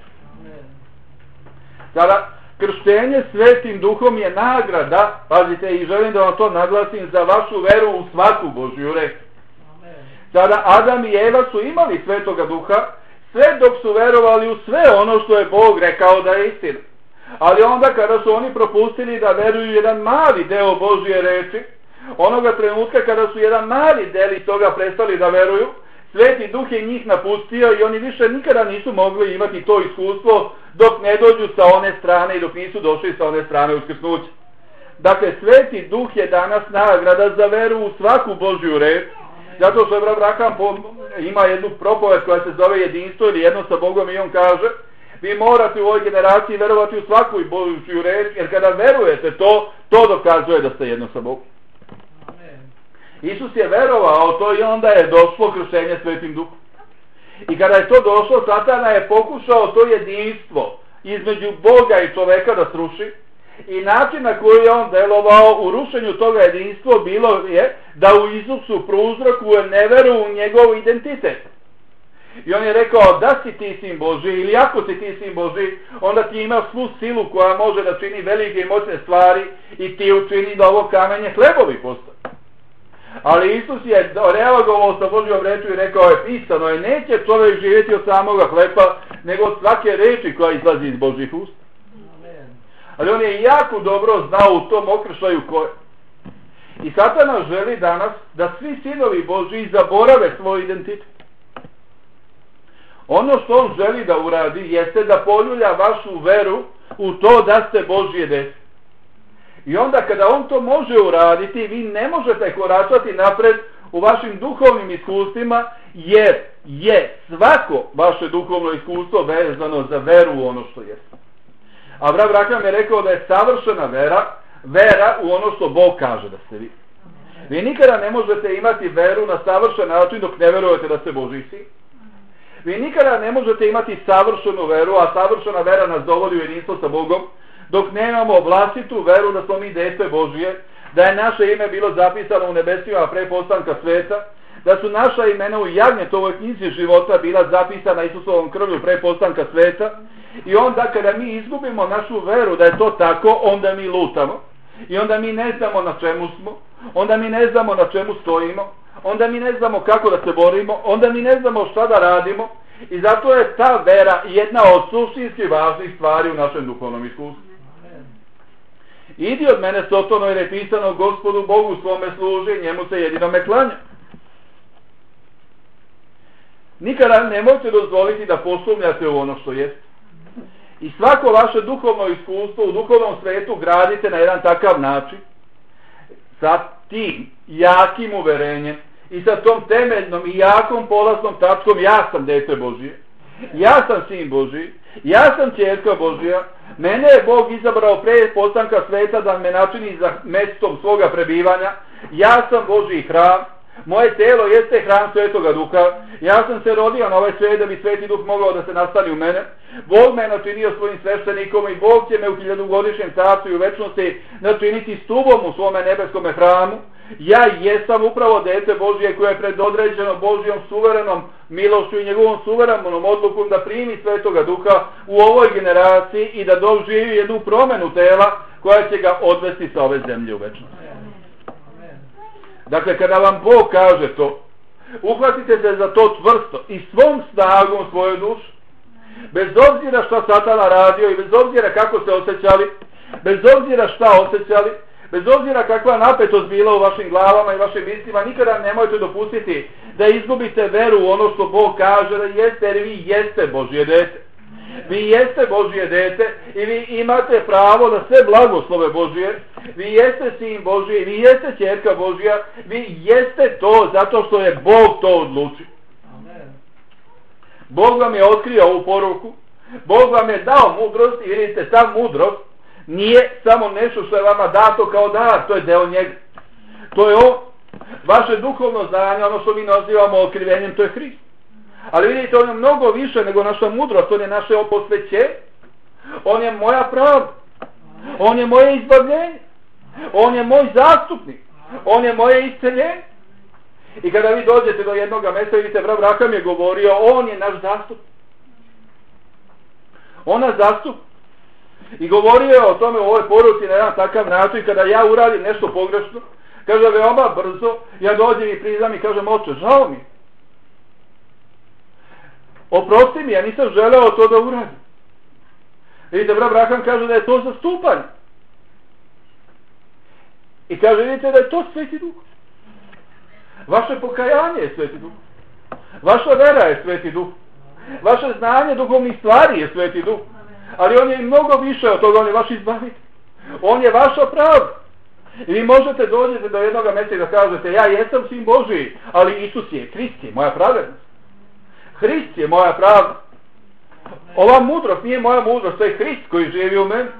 Sada, krštenje Svetim Duhom je nagrada, pazite, i želim da vam to naglasim, za vašu veru u svaku Božju reč. Sada, Adam i Eva su imali Svetoga Duha, sve dok su verovali u sve ono što je Bog rekao da je istina. Ali onda kada su oni propustili da veruju jedan mali deo Božje reči, onoga trenutka kada su jedan mali delić toga prestali da veruju, Sveti Duh je njih napustio i oni više nikada nisu mogli imati to iskustvo dok ne dođu sa one strane i dok nisu došli sa one strane uskrsnuća. Dakle, Sveti Duh je danas nagrada za veru u svaku Božju reč, zato što Abraham ima jednu propoved koja se zove jedinstvo ili jedno sa Bogom i on kaže: vi morate u ovoj generaciji verovati u svaku Božju reč, jer kada verujete to dokazuje da ste jedno sa Bogom. Isus je verovao to i onda je došlo krštenje Svetim Duhom. I kada je to došlo, Satana je pokušao to jedinstvo između Boga i čoveka da sruši i način na koji je on delovao u rušenju toga jedinstva bilo je da u Isusu prouzrokuje neveru u njegov identitet. I on je rekao: da si ti sin Božji, ili ako si ti sin Božji, onda ti imaš svu silu koja može da čini velike i moćne stvari i ti učini da ovo kamenje hlebovi postane. Ali Isus je reagovao sa Božjom rečju i rekao je: pisano je, neće čovjek živjeti od samoga hleba, nego od svake reči koja izlazi iz Božjih usta. Ali on je jako dobro znao u tom okršaju koje. I Satana želi danas da svi sinovi Božji zaborave svoj identitet. Ono što on želi da uradi jeste da poljulja vašu veru u to da ste Božje dete. I onda kada on to može uraditi, vi ne možete koračati napred u vašim duhovnim iskustvima, jer je svako vaše duhovno iskustvo vezano za veru u ono što jeste. Abraham je rekao da je savršena vera u ono što Bog kaže da ste vi. Vi nikada ne možete imati veru na savršen način dok ne verujete da ste Božji sin. Vi nikada ne možete imati savršenu veru, a savršena vera nas dovodi u jedinstvo sa Bogom, dok nemamo vlastitu veru da smo mi dete Božje, da je naše ime bilo zapisano u nebesima pre postanka sveta, da su naša imena u Jagnjetovoj knjizi života bila zapisana Isusovom krvlju pre postanka sveta, i onda kada mi izgubimo našu veru da je to tako, onda mi lutamo i onda mi ne znamo na čemu smo, onda mi ne znamo na čemu stojimo, onda mi ne znamo kako da se borimo, onda mi ne znamo šta da radimo, i zato je ta vera jedna od suštinski važnih stvari u našem duhovnom iskustvu. Idi od mene, Sotono, jer je pisano: Gospodu Bogu svome služi, njemu se jedinome klanja. Nikada nemojte dozvoliti da posumnjate u ono što jeste. I svako vaše duhovno iskustvo u duhovnom svetu gradite na jedan takav način, sa tim jakim uverenjem i sa tom temeljnom i jakom polaznom tačkom: ja sam dete Božije, ja sam sin Božji, ja sam ćerka Božja, mene je Bog izabrao pre postanka sveta da me načini za mestom svoga prebivanja, ja sam Božji hram, Moje telo jeste hram Svetoga Duha. Ja sam se rodio na ovaj svijet da bi Sveti Duh mogao da se nastani u mene. Bog me načinio svojim sveštenikom i Bog će me u 1000-godišnjem carstvu i u večnosti načiniti stubom u svome nebeskome hramu. Ja jesam upravo dete Božje koje je predodređeno Božjom suverenom milošću i njegovom suverenom odlukom da primi Svetoga Duha u ovoj generaciji i da doživi jednu promenu tela koja će ga odvesti sa ove zemlje u večnost. Dakle, kada vam Bog kaže to, uhvatite se za to čvrsto i svom snagom svoju dušu, bez obzira šta Satana radio i bez obzira kako se osjećali, bez obzira šta osjećali, bez obzira kakva napetost bila u vašim glavama i vašim mislima, nikada nemojte dopustiti da izgubite veru u ono što Bog kaže da jeste, jer vi jeste Božje dete. Vi jeste Božje dete i vi imate pravo na sve blagoslove Božje. Vi jeste sin Božji, vi jeste ćerka Božja, vi jeste to zato što je Bog to odlučio. Bog vam je otkrio ovu poruku, Bog vam je dao mudrost i vidite, ta mudrost nije samo nešto što je vama dato kao dar, to je deo njega. To je vaše duhovno znanje, ono što mi nazivamo otkrivenjem, to je Hrist. Ali vidite, on je mnogo više nego naša mudrost, on je naše posvećenje, on je moja pravda, on je moje izbavljenje, on je moj zastupnik, on je moje isceljenje. I kada vi dođete do jednog mjesta, vidite, brat Braham je govorio, on je naš zastupnik. On nas zastupa. I govorio je o tome u ovoj poruci na jedan takav način, kada ja uradim nešto pogrešno, kaže veoma brzo, ja dođem i priznam i kažem, oče, žao mi. Oprosti mi, ja nisam želeo to da uradim. Vidite, brat Braham kaže da je to zastupanje. I kaže, vidite da je to Sveti Duh. Vaše pokajanje je Sveti Duh. Vaša vera je Sveti Duh. Vaše znanje duhovnih stvari je Sveti Duh. Ali on je i mnogo više od toga, on je vaš izbavitelj. On je vaša pravda. I vi možete dođete do jednog mjesta i da kažete, ja jesam sin Božiji, ali Isus je, Hrist je moja pravednost. Hrist je moja pravda. Ova mudrost nije moja mudrost, to je Hrist koji živi u meni.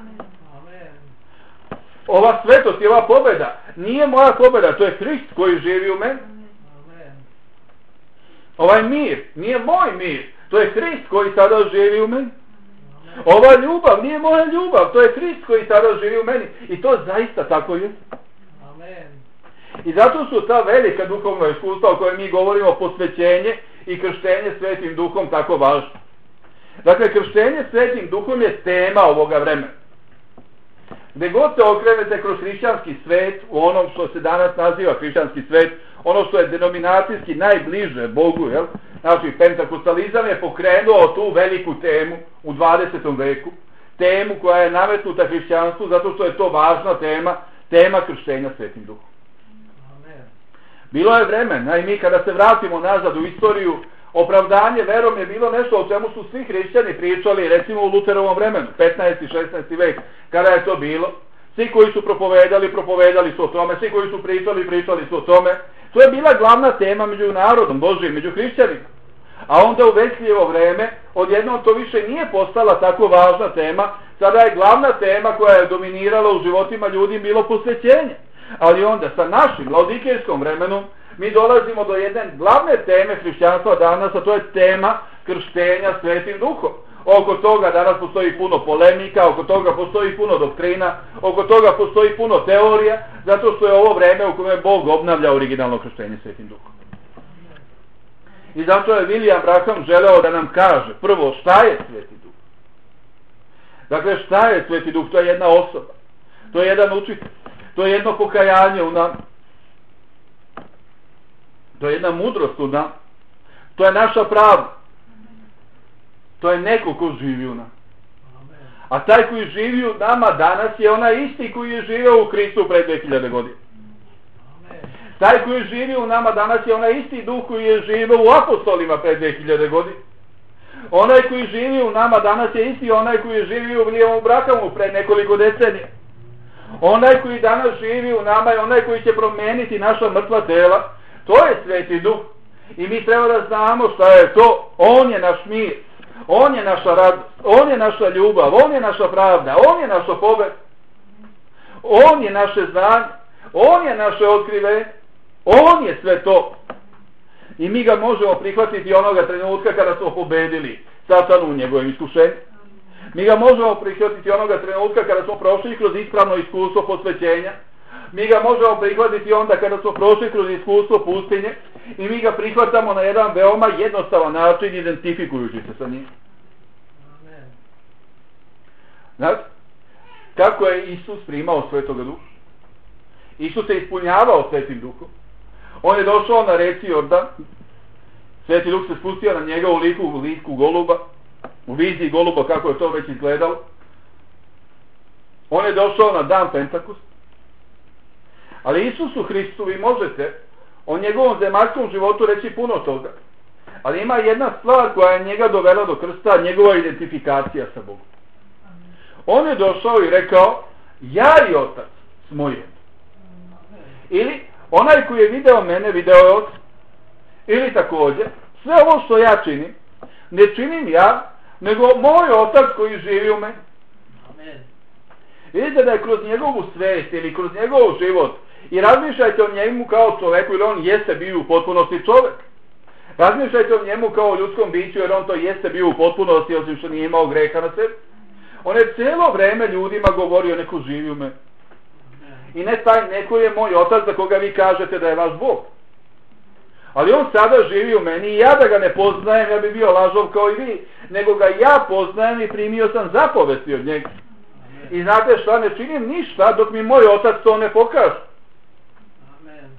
Ova svetost i ova pobjeda nije moja pobjeda, to je Hrist koji živi u meni. Ovaj mir nije moj mir, to je Hrist koji sada živi u meni. Ova ljubav nije moja ljubav, to je Hrist koji sada živi u meni. I to zaista tako je. I zato su ta velika duhovna iskustva o kojoj mi govorimo, posvećenje i krštenje Svetim Duhom, tako važno. Dakle, krštenje Svetim Duhom je tema ovoga vremena. Gdje god se okrenete kroz hrišćanski svet, u onom što se danas naziva hrišćanski svet, ono što je denominacijski najbliže Bogu, jel? Znači, pentakostalizam je pokrenuo tu veliku temu u 20. veku, temu koja je nametnuta hrišćanstvu, zato što je to važna tema, tema krštenja Svetim Duhom. Bilo je vremena i mi kada se vratimo nazad u istoriju, opravdanje verom je bilo nešto o čemu su svi hrišćani pričali, recimo u Luterovom vremenu, 15. i 16. vek, kada je to bilo. Svi koji su propovedali su o tome, svi koji su pričali su o tome. To je bila glavna tema među narodom Božijim, među hrišćanima. A onda u Vesljijevo vreme, odjednom to više nije postala tako važna tema, sada je glavna tema koja je dominirala u životima ljudi bilo posvećenje. Ali onda sa našim laodikejskom vremenom mi dolazimo do jedne glavne teme hrišćanstva danas, a to je tema krštenja Svetim Duhom. Oko toga danas postoji puno polemika, oko toga postoji puno doktrina, oko toga postoji puno teorija, zato što je ovo vreme u kojem Bog obnavlja originalno krštenje Svetim Duhom. I zato je William Branham želeo da nam kaže prvo šta je Sveti Duh. Dakle, šta je Sveti Duh? To je jedna osoba, to je jedan učitelj, to je jedno pokajanje u nam, to je jedna mudrost u nam, to je naša pravda, to je neko ko živi u nama. A taj koji živi u nama danas je onaj isti koji je živio u Hristu pred 2000 godina. Taj koji živi u nama danas je onaj isti duh koji je živio u apostolima pred 2000 godina. Onaj koji živi u nama danas je isti onaj koji je živio u Williamu Branhamu pred nekoliko decenija. Onaj koji danas živi u nama je onaj koji će promijeniti naša mrtva tela. To je Sveti Duh. I mi treba da znamo šta je to. On je naš mir. On je naša radost. On je naša ljubav. On je naša pravda. On je naša pobjeda. On je naše znanje. On je naše otkrivenje. On je sve to. I mi ga možemo prihvatiti onoga trenutka kada smo pobedili Satanu u njegovim iskušenju. Mi ga možemo prihvatiti onoga trenutka kada smo prošli kroz ispravno iskustvo posvećenja. Mi ga možemo prihvatiti onda kada smo prošli kroz iskustvo pustinje. I mi ga prihvatamo na jedan veoma jednostavan način, identifikujući se sa njim. Znate, kako je Isus primao Svetoga Duha? Isus se ispunjavao Svetim Duhom. On je došao na reci Jordan. Sveti Duh se spustio na njega u liku goluba, u viziji goluba, kako je to već izgledalo. On je došao na dan Pentakust. Ali Isusu Hristu vi možete o njegovom zemaljskom životu reći puno toga. Ali ima jedna stvar koja je njega dovela do krsta, njegova identifikacija sa Bogom. On je došao i rekao, ja i Otac smo jedno. Ili, onaj koji je video mene, video je Otac. Ili također, sve ovo što ja činim, ne činim ja, nego moj Otac koji živi u meni. Vidite da je kroz njegovu svest ili kroz njegov život i razmišljajte o njemu kao čoveku, jer on jeste bio u potpunosti čovek. Razmišljajte o njemu kao o ljudskom biću, jer on to jeste bio u potpunosti, osim što nije imao greha na sebi. On je cijelo vreme ljudima govorio, neko živi u meni. I ne taj neko je moj Otac za koga vi kažete da je vaš Bog. Ali on sada živi u meni i ja da ga ne poznajem, ja bi bio lažov kao i vi, nego ga ja poznajem i primio sam zapovesti od njega. I znate šta, ne činim ništa dok mi moj Otac to ne pokaže. Amen.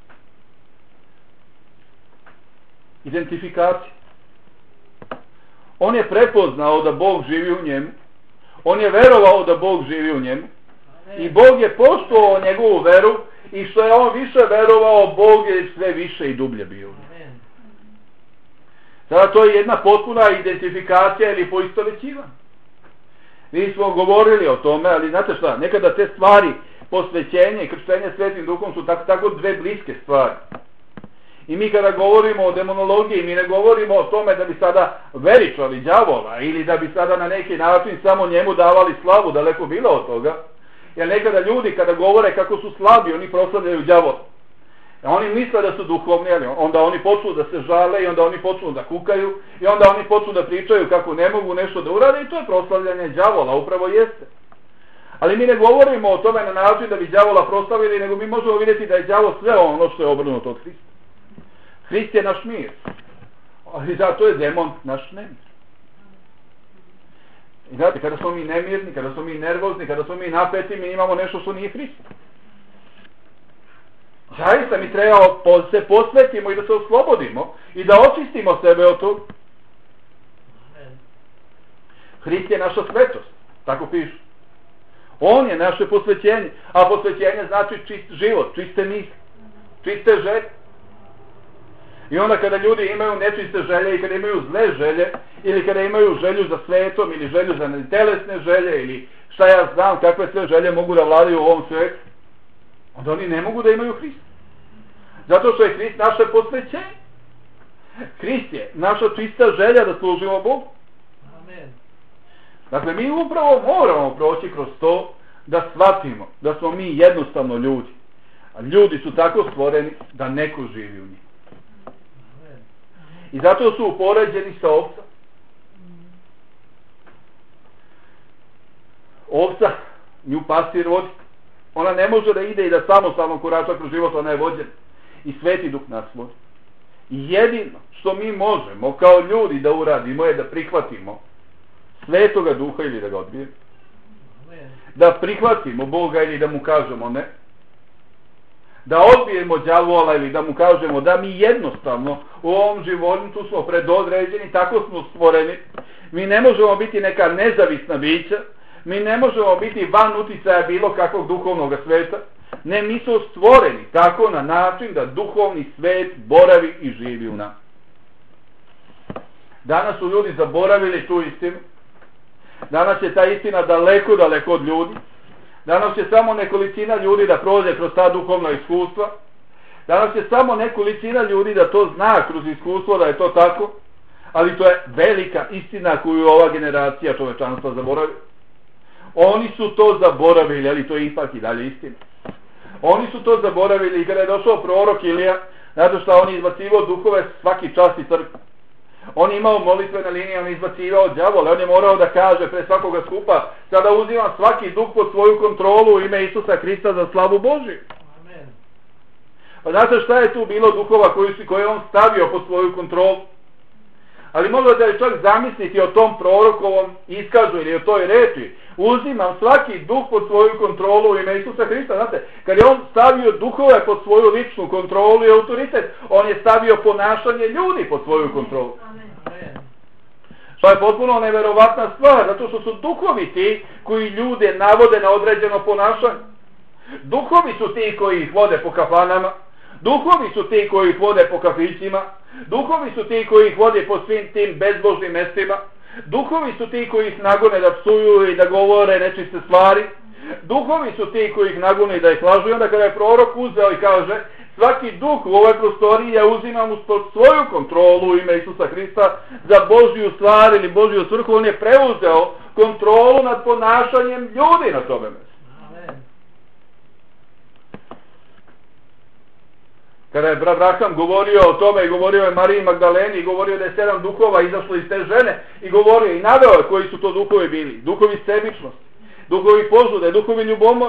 Identifikacija. On je prepoznao da Bog živi u njemu. On je verovao da Bog živi u njemu. Amen. I Bog je poštovao njegovu veru i što je on više verovao, Bog je sve više i dublje bio. Amen. Sada to je jedna potpuna identifikacija ili poistovećivanje. Mi smo govorili o tome, ali znate šta, nekada te stvari, posvećenje i krštenje Svetim Duhom su tako dve bliske stvari. I mi kada govorimo o demonologiji, mi ne govorimo o tome da bi sada veličali đavola ili da bi sada na neki način samo njemu davali slavu, daleko bilo od toga. Jer nekada ljudi kada govore kako su slabi, oni proslavljaju đavola. Oni misle da su duhovni, ali onda oni počnu da se žale i onda oni počnu da kukaju i onda oni počnu da pričaju kako ne mogu nešto da urade i to je proslavljanje đavola, upravo jeste. Ali mi ne govorimo o tome na način da bi đavola proslavili, nego mi možemo vidjeti da je đavo sve ono što je obrnuto od Hrista. Hrist je naš mir, ali zato je demon naš nemir. I znate, kada smo mi nemirni, kada smo mi nervozni, kada smo mi napeti, mi imamo nešto što nije Hrist. Zaista mi treba se posvetimo i da se oslobodimo i da očistimo sebe od toga. Hrist je naša svetost, tako piše. On je naše posvećenje, a posvećenje znači čist život, čiste misli, čiste želje. I onda kada ljudi imaju nečiste želje i kada imaju zle želje, ili kada imaju želju za svetom, ili želju za telesne želje, ili šta ja znam kakve sve želje mogu da vladaju u ovom svijetu, onda oni ne mogu da imaju Hrista. Zato što je Hrist naše posvećenje. Hrist je naša čista želja da služimo Bogu. Amen. Dakle, mi upravo moramo proći kroz to da shvatimo da smo mi jednostavno ljudi. A ljudi su tako stvoreni da neko živi u njih. I zato su upoređeni sa ovcem. Ovca, nju pastir vodi. Ona ne može da ide i da samostalno korača kroz život, ona je vođena. I Sveti Duh nas vodi. I jedino što mi možemo kao ljudi da uradimo je da prihvatimo Svetoga Duha ili da ga odbijemo. Da prihvatimo Boga ili da mu kažemo ne. Da odbijemo đavola ili da mu kažemo da mi jednostavno u ovom životu smo predodređeni, tako smo stvoreni. Mi ne možemo biti neka nezavisna bića. Mi ne možemo biti van uticaja bilo kakvog duhovnog sveta. Ne, mi smo stvoreni tako na način da duhovni svet boravi i živi u nas. Danas su ljudi zaboravili tu istinu. Danas je ta istina daleko, daleko od ljudi. Danas je samo nekolicina ljudi da prođe kroz ta duhovna iskustva. Danas je samo nekolicina ljudi da to zna kroz iskustvo da je to tako. Ali to je velika istina koju ova generacija čovečanstva zaboravi. Oni su to zaboravili, ali to je ipak i dalje istina. Oni su to zaboravili i kada je došao prorok Ilija, zato što on je izbacivao duhove svaki čas i crkvu. On je imao molitvene linije, on je izbacivao đavola, on je morao da kaže pre svakoga skupa, sada uzimam svaki duh pod svoju kontrolu u ime Isusa Hrista za slavu Božiju. Amen. Pa znate šta je tu bilo duhova koje je on stavio pod svoju kontrolu? Ali možete li čak zamisliti o tom prorokovom iskazu ili o toj reči? Uzimam svaki duh pod svoju kontrolu u ime Isusa Hrista. Znate, kad je on stavio duhove pod svoju ličnu kontrolu i autoritet, on je stavio ponašanje ljudi pod svoju kontrolu. Amen. Što je potpuno neverovatna stvar, zato što su duhovi ti koji ljude navode na određeno ponašanje. Duhovi su ti koji ih vode po kafanama, duhovi su ti koji ih vode po kafićima, duhovi su ti koji ih vode po svim tim bezbožnim mestima, duhovi su ti koji ih nagone da psuju i da govore nečiste stvari, duhovi su ti koji ih nagone da ih lažu. I onda kada je prorok uzeo i kaže, svaki duh u ovoj prostoriji ja uzimam uz svoju kontrolu u ime Isusa Hrista za Božju stvar ili Božju svrhu, on je preuzeo kontrolu nad ponašanjem ljudi na tome mjestu. Kada je Abraham govorio o tome i govorio je Mariji Magdaleni i govorio da je 7 duhova izašlo iz te žene i govorio i naveo je koji su to duhovi bili. Duhovi sebičnosti, duhovi požude, duhovi ljubomora.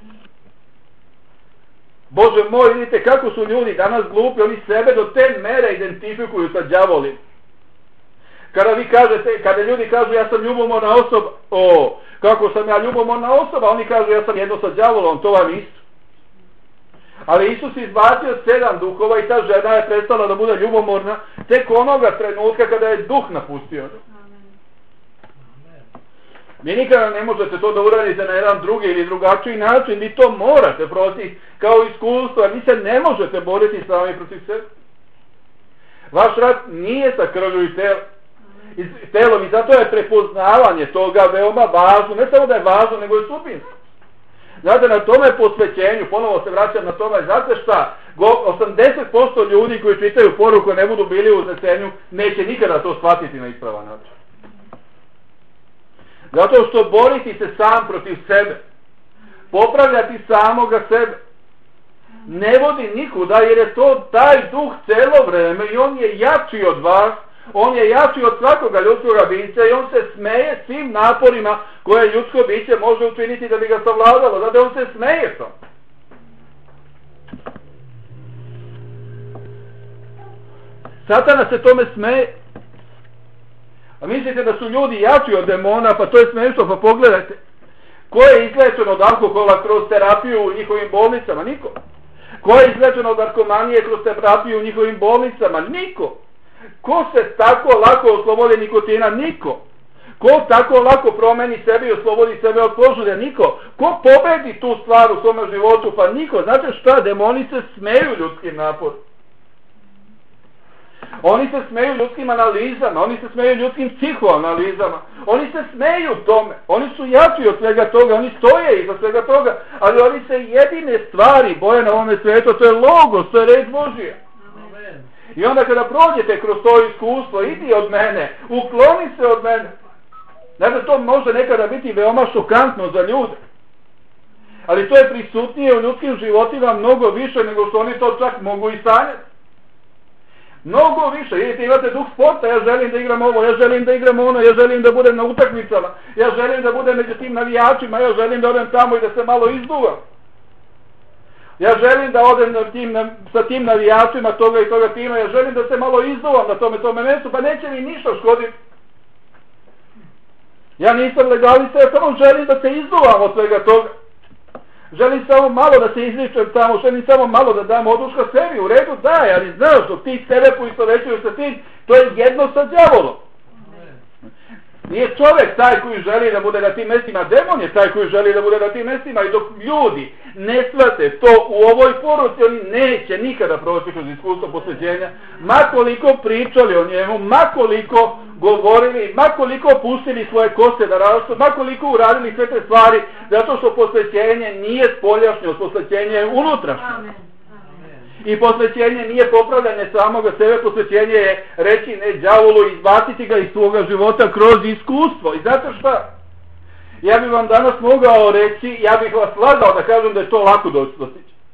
Bože moj, vidite kako su ljudi danas glupi, oni sebe do te mere identifikuju sa đavolim. Kada ljudi kažu ja sam ljubomorna osoba, kako sam ja ljubomorna osoba, oni kažu ja sam jedno sa đavolom, to vam isto. Ali Isus izbacio 7 duhova i ta žena je prestala da bude ljubomorna tek onoga trenutka kada je duh napustio. Vi nikada ne možete to da uradite na jedan drugi ili drugačiji način, vi to morate proći kao iskustvo, jer vi se ne možete boriti sami protiv sebe. Vaš rat nije sa krvlju i telom i zato je prepoznavanje toga veoma važno, ne samo da je važno, nego je sudbinsko. Znate, na tome posvećenju, ponovo se vraćam na tome, znate šta, 80% ljudi koji čitaju poruku ne budu bili u uznesenju, neće nikada to shvatiti na ispravan način. Zato što boriti se sam protiv sebe, popravljati samoga sebe, ne vodi nikuda, jer je to taj duh celo vreme i on je jači od vas, on je jači od svakoga ljudskoga bića i on se smeje svim naporima koje ljudsko biće može učiniti da bi ga savladalo. Zato on se smeje to. Satana se tome smeje. A mislite da su ljudi jači od demona, pa to je smešno, pa pogledajte. Ko je izlečen od alkohola kroz terapiju u njihovim bolnicama? Niko. Ko je izlečen od narkomanije kroz terapiju u njihovim bolnicama? Niko. Ko se tako lako oslobodi nikotina? Niko. Ko tako lako promeni sebe i oslobodi sebe od požude? Niko. Ko pobedi tu stvar u svome životu? Pa niko. Znate šta? Demoni se smeju ljudskim naporom. Oni se smeju ljudskim analizama, oni se smeju ljudskim psihoanalizama, oni se smeju tome, oni su jači od svega toga, oni stoje iza svega toga, ali oni se jedine stvari boje na ovome svijetu, to je logos, to je reč Božija. Amen. I onda kada prođete kroz to iskustvo, idi od mene, ukloni se od mene. Znate, to može nekada biti veoma šokantno za ljude, ali to je prisutnije u ljudskim životima mnogo više nego što oni to čak mogu i sanjati. Mnogo više. Vidite, imate duh sporta, ja želim da igram ovo, ja želim da igram ono, ja želim da budem na utakmicama, ja želim da budem među tim navijačima, ja želim da odem tamo i da se malo izduvam. Ja želim da odem sa tim navijačima toga i toga tima, ja želim da se malo izduvam na tome mjestu, pa neće mi ništa škoditi. Ja nisam legalista, ja samo želim da se izduvam od svega toga. Želim samo malo da se izličem tamo, želim samo malo da dam oduška sebi, u redu daj, ali znaš dok ti sebe poistovećuješ sa tim, to je jedno sa đavolom. Nije čovjek taj koji želi da bude na tim mjestima, demon je taj koji želi da bude na tim mjestima i dok ljudi ne shvate to u ovoj poruci, oni neće nikada proći kroz iskustvo posvećenja, makoliko pričali o njemu, makoliko govorili, makoliko pustili svoje kose da rastu, makoliko uradili sve te stvari, zato što posvećenje nije spoljašnje, posvećenje je unutrašnje. I posvećenje nije popravljanje samoga sebe, posvećenje je reći ne đavolu i izbaciti ga iz svoga života kroz iskustvo. I znate šta? Ja bih vam danas mogao reći, ja bih vas lagao da kažem da je to lako dostići.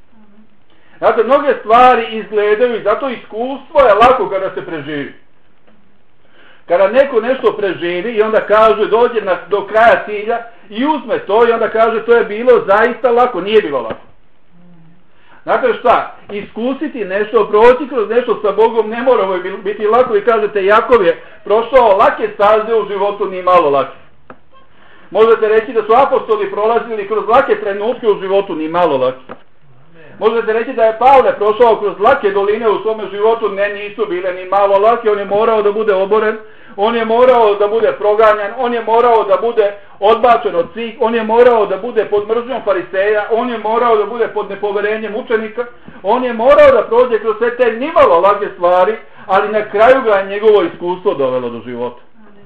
Znate, mnoge stvari izgledaju i zato iskustvo je lako kada se preživi. Kada neko nešto preživi i onda kaže, dođe do kraja cilja i uzme to i onda kaže, to je bilo zaista lako, nije bilo lako. Znate šta, iskusiti nešto, proći kroz nešto sa Bogom ne mora biti lako i kažete, Jakov je prošao lake staze u životu, ni malo lake. Možete reći da su apostoli prolazili kroz lake trenutke u životu, ni malo lake. Možete reći da je Pavle prošao kroz lake doline u svome životu, ne, nisu bile ni malo lake, on je morao da bude oboren, on je morao da bude proganjan, on je morao da bude odbačen od svih, on je morao da bude pod mržnjom fariseja, on je morao da bude pod nepoverenjem učenika, on je morao da prođe kroz sve te nimalo lake stvari, ali na kraju ga je njegovo iskustvo dovelo do života.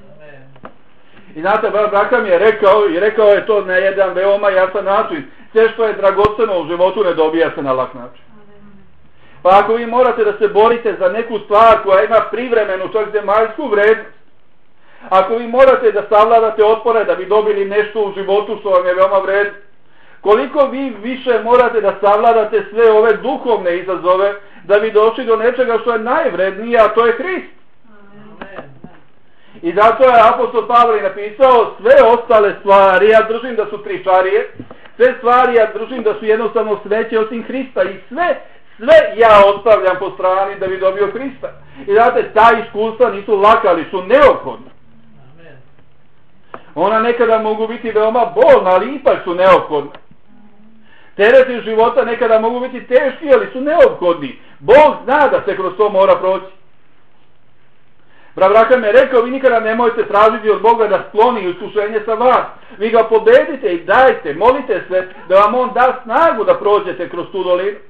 I znate, Branham je rekao je to na jedan veoma jasan način, sve što je dragoceno u životu ne dobija se na lak način. Pa ako vi morate da se borite za neku stvar koja ima privremenu, čak zemaljsku vrednost, ako vi morate da savladate otpore da bi dobili nešto u životu što vam je veoma vredno, koliko vi više morate da savladate sve ove duhovne izazove da bi došli do nečega što je najvrednije, a to je Hrist. I zato je apostol Pavle napisao, sve ostale stvari, ja držim da su tričarije, sve stvari ja držim da su jednostavno sveće osim Hrista i sve ja ostavljam po strani da bi dobio Hrista. I znate, ta iskustva nisu laka, ali su neophodna. Ona nekada mogu biti veoma bolna, ali ipak su neophodna. Tereti života nekada mogu biti teški, ali su neophodni. Bog zna da se kroz to mora proći. Branham je rekao, vi nikada nemojte tražiti od Boga da skloni iskušenje sa vas. Vi ga pobedite i dajte, molite se da vam on da snagu da prođete kroz tu dolinu.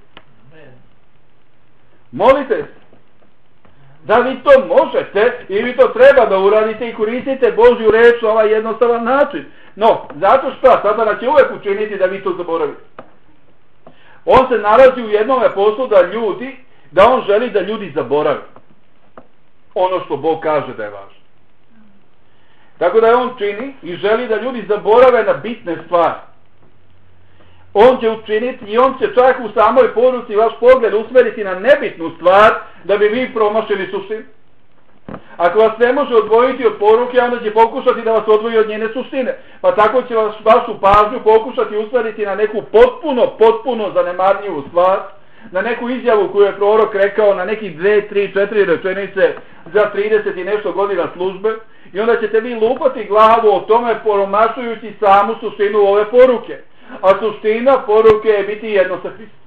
Molite se da vi to možete i vi to treba da uradite i koristite Božju reč na ovaj jednostavan način. No, zato što Satan će uvek učiniti da vi to zaboravite. On se nalazi u jednom poslu da on želi da ljudi zaborave ono što Bog kaže da je važno. Tako da je on čini i želi da ljudi zaborave na bitne stvari. On će učiniti i on će čak u samoj poruci vaš pogled usmeriti na nebitnu stvar da bi vi promašili suštinu. Ako vas ne može odvojiti od poruke, onda će pokušati da vas odvoji od njene suštine. Pa tako će vašu pažnju pokušati usmeriti na neku potpuno zanemarljivu stvar, na neku izjavu koju je prorok rekao, na nekih 2, 3, 4 rečenice za 30 i nešto godina službe, i onda ćete vi lupati glavu o tome promašujući samu suštinu ove poruke. A suština poruke je biti jedno sa Hristom.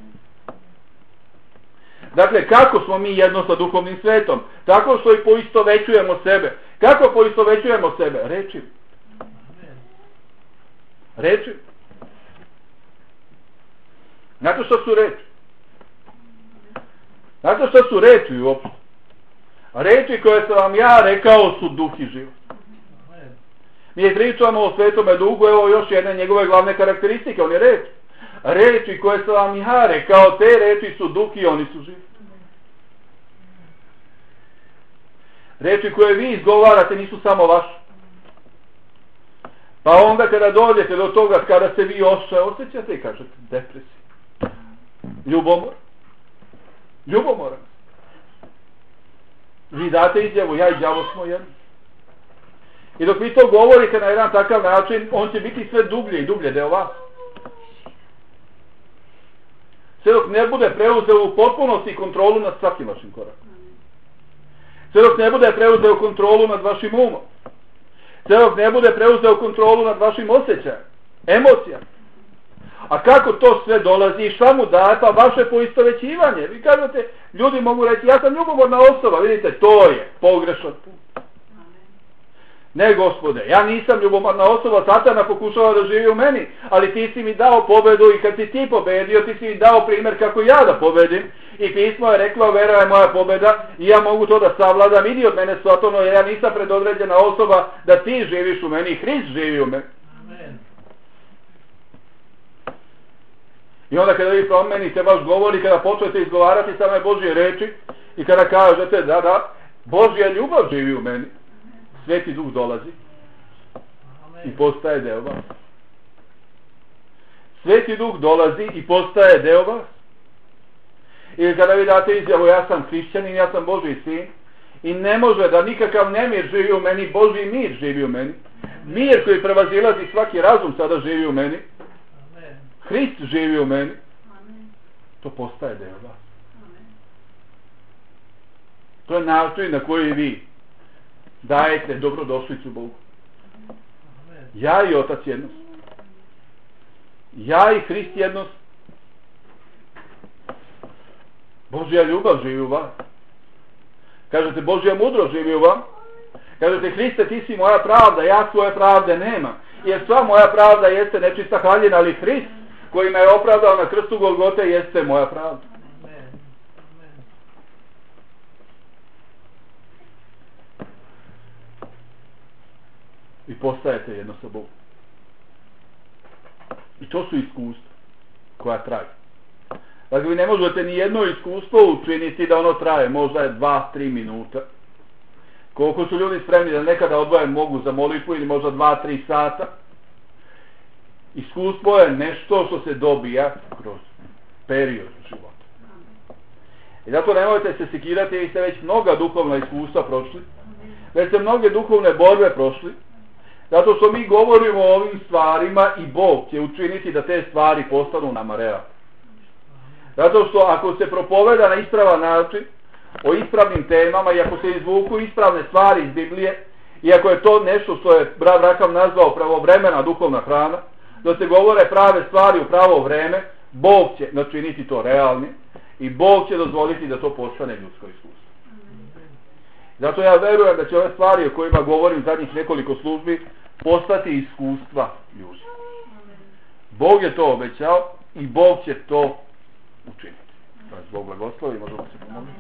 Dakle, kako smo mi jedno sa duhovnim svetom? Tako što i poistovećujemo sebe. Kako poistovećujemo sebe? Reči. Znate što su reči? Znate što su reči uopšte? Reči koje sam vam ja rekao su duh i život. Mi pričamo o Svetome Duhu, evo još jedne njegove glavne karakteristike, on je reč. Reči koje sam vam ja rekao, te reči su duh i oni su živi. Reči koje vi izgovarate nisu samo vaše. Pa onda kada dođete do toga, kada se vi osjećate i kažete depresija, ljubomoran. Vi date izjavu, ja i đavo smo jedni. I dok vi to govorite na jedan takav način, on će biti sve dublje i dublje deo vas. Sve dok ne bude preuzeo u potpunosti kontrolu nad svakim vašim korakom. Sve dok ne bude preuzeo kontrolu nad vašim umom. Sve dok ne bude preuzeo kontrolu nad vašim osjećajem, emocijama. A kako to sve dolazi i šta mu daje? Pa vaše poistovećivanje. Vi kažete, ljudi mogu reći, ja sam ljubomorna osoba, vidite, to je pogrešan put. Ne, Gospode, ja nisam ljubomorna osoba, Satana pokušava da živi u meni, ali ti si mi dao pobedu i kad si ti pobedio, ti si mi dao primjer kako ja da pobedim. I pismo je reklo, vera je moja pobeda i ja mogu to da savladam, idi od mene Satano, jer ja nisam predodređena osoba da ti živiš u meni, Hrist živi u meni. Amen. I onda kada vi promenite vaš govor i kada počnete izgovarati same Božje reči i kada kažete da, Božja ljubav živi u meni, Sveti Duh dolazi i postaje deo vas. Sveti Duh dolazi i postaje deo vas. Ili kada vi date izjavu ja sam hrišćanin, ja sam Božji sin, i ne može da nikakav nemir živi u meni, Božji mir živi u meni. Mir koji prevazilazi svaki razum sada živi u meni. Hrist živi u meni. To postaje deo vas. To je način na koji vi dajete dobrodošlicu Bogu. Ja i Otac jednost. Ja i Hrist jednost. Božja ljubav živi u vas. Kažete Božja mudrost živi u vam. Kažete Hriste ti si moja pravda, ja svoje pravde nemam. Jer sva moja pravda jeste nečista haljina, ali Hrist koji me je opravdao na krstu Golgote jeste moja pravda. I postajete jedno sa Bogom. I to su iskustva koja traju. Dakle, vi ne možete ni jedno iskustvo učiniti da ono traje, možda je 2-3 minuta. Koliko su ljudi spremni da nekada odvoje mogu za molitvu ili možda 2-3 sata. Iskustvo je nešto što se dobija kroz period života. I zato nemojte se sekirati, jer ste već mnoga duhovna iskustva prošli. Već ste mnoge duhovne borbe prošli. Zato što mi govorimo o ovim stvarima i Bog će učiniti da te stvari postanu nama realne. Zato što ako se propoveda na ispravan način, o ispravnim temama, i ako se izvuku ispravne stvari iz Biblije, i ako je to nešto što je brat Rakam nazvao pravovremena duhovna hrana, da se govore prave stvari u pravo vreme, Bog će načiniti to realni i Bog će dozvoliti da to postane ljudsko iskustvo. Zato ja verujem da će ove stvari o kojima govorim zadnjih nekoliko službi postati iskustva ljudi. Bog je to obećao i Bog će to učiniti. Bog blagoslovi, možemo se pomoći.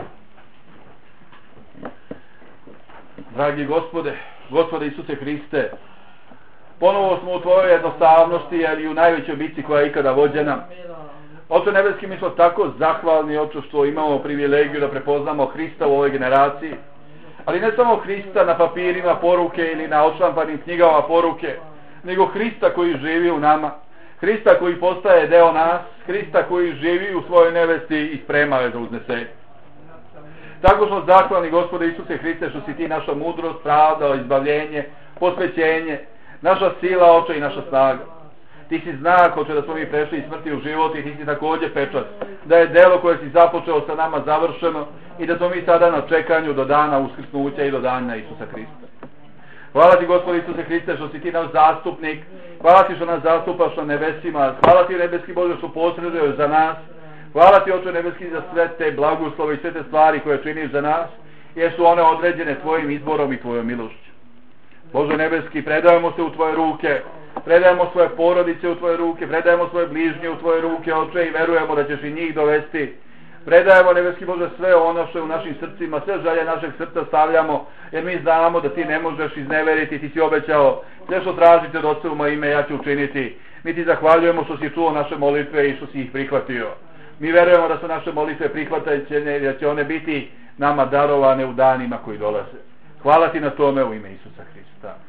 Dragi Gospode Isuse Hriste, ponovo smo u tvojoj jednostavnosti, ali i u najvećoj bici koja je ikada vođena. Oče nebeski, mi smo tako zahvalni, Oče, što imamo privilegiju da prepoznamo Hrista u ovoj generaciji. Ali ne samo Hrista na papirima poruke ili na odštampanim knjigama poruke, nego Hrista koji živi u nama. Hrista koji postaje deo nas, Hrista koji živi u svojoj nevesti i sprema je za uznesenje. Tako smo zahvalni, Gospode Isuse Hriste, što si ti naša mudrost, pravda, izbavljenje, posvećenje, naša sila, Oče, i naša snaga. Ti si znak, Oče, da smo mi prešli iz smrti u život, i ti si također pečat da je delo koje si započeo sa nama završeno i da smo mi sada na čekanju do dana uskrsnuća i do dana Isusa Hrista. Hvala ti, Gospode Isuse Hriste, što si ti naš zastupnik. Hvala ti što nas zastupaš na nebesima. Hvala ti, nebeski Bože, što posreduješ za nas. Hvala ti, Oče nebeski, za sve te blagoslove i sve te stvari koje činiš za nas, jer su one određene tvojim izborom i tvojom milošću. Bože nebeski, predajemo se u tvoje ruke, predajemo svoje porodice u tvoje ruke, predajemo svoje bližnje u tvoje ruke, Oče, i verujemo da ćeš i njih dovesti. Predajemo, nebeski Bože, sve ono što je u našim srcima, sve želje našeg srca stavljamo, jer mi znamo da ti ne možeš izneveriti, ti si obećao, sve što tražite od Oca u moje ime, ja ću učiniti. Mi ti zahvaljujemo što si čuo naše molitve i što si ih prihvatio. Mi verujemo da su naše molitve prihvatajuće i da će one biti nama darovane u danima koji dolaze. Hvala ti na tome u ime Isusa Hrista.